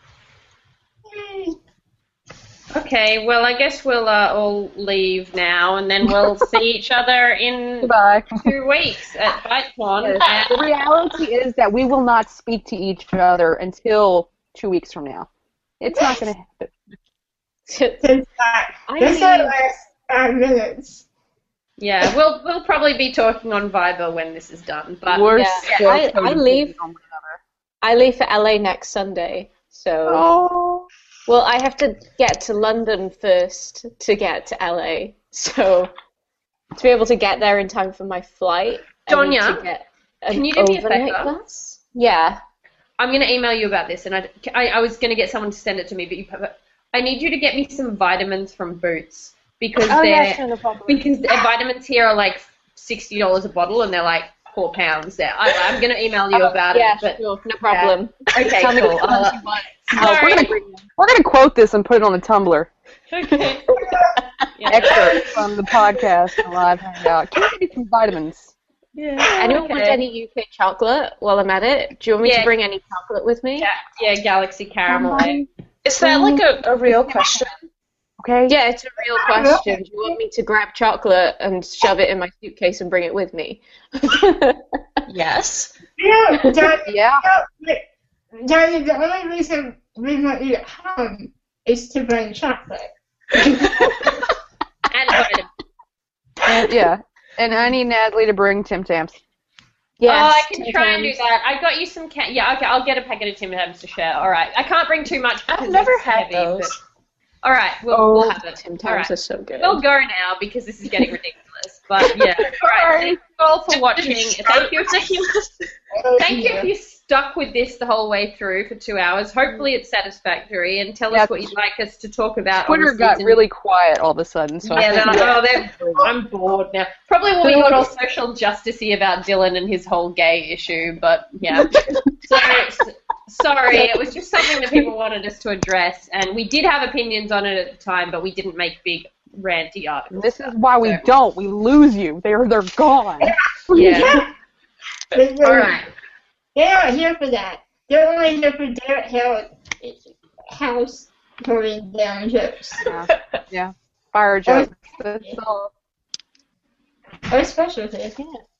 Okay, well, I guess we'll uh, all leave now, and then we'll see each other in Goodbye. two weeks at BiteCon. The reality is that we will not speak to each other until two weeks from now. It's not going to happen. Since that, I this mean- last five minutes. Yeah, we'll we'll probably be talking on Viber when this is done. But We're yeah, still I- I coding leave- on one another. I leave for L A next Sunday, so Oh. well, I have to get to London first to get to L A. So to be able to get there in time for my flight, I need Donya, to get an can you do me a overnight favour? bus. Yeah. I'm going to email you about this, and I, I, I was going to get someone to send it to me, but you, but I need you to get me some vitamins from Boots because Oh, they're yeah, sure, no problem. because their vitamins here are like sixty dollars a bottle, and they're like four pounds. There, I, I'm going to email you about yeah, it. But sure, no problem. okay, Tell me cool. which I'll- ones you want. Oh, we're, Sorry. gonna, we're gonna quote this and put it on the Tumblr. Okay. Yeah. Excerpt from the podcast, the live hangout. Can you give me some vitamins? Yeah. Anyone want Okay. any U K chocolate while I'm at it? Do you want me Yeah. to bring any chocolate with me? Yeah, yeah, Galaxy Caramel. eh? Is that like a, a real question? Okay. Yeah, it's a real question. Do you want me to grab chocolate and shove it in my suitcase and bring it with me? Yes. Yeah, Daddy, Yeah. Daddy, the only reason we want you at home is to bring chocolate. And vitamins. And, yeah. And I need Natalie to bring Tim Tams. Yes, oh, I can Tim try and do Tams. that. I got you some. Ca- yeah, okay. I'll get a packet of Tim Tams to share. All right. I can't bring too much. I've because never it's had heavy, those. but- All right, we'll, Oh, we'll have it. Tim All Tams right. are so good. We'll go now because this is getting ridiculous. But yeah. All right. Thank you all for watching. Thank you. Ridiculous. Thank you if you stuck with this the whole way through for two hours. Hopefully it's satisfactory, and tell Yeah, us what you'd like us to talk about. on Twitter the got season. really quiet all of a sudden, so I Yeah, think they're like, oh, they're, I'm bored now. Probably when we got all social justicey about Dylan and his whole gay issue, but yeah. So, s- sorry, it was just something that people wanted us to address, and we did have opinions on it at the time, but we didn't make big ranty articles. this is why we So- don't. We lose you. They're they're gone. Yeah. But All right. They're not here for that. They're only here for Derek Howard house going down jokes. Yeah. Fire jokes. That's all. Or specialty.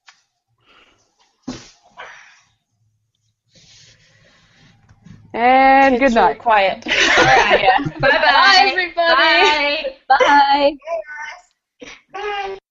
And good It's really night. quiet. All right. Bye-bye. Bye, everybody. Bye. Bye. Bye.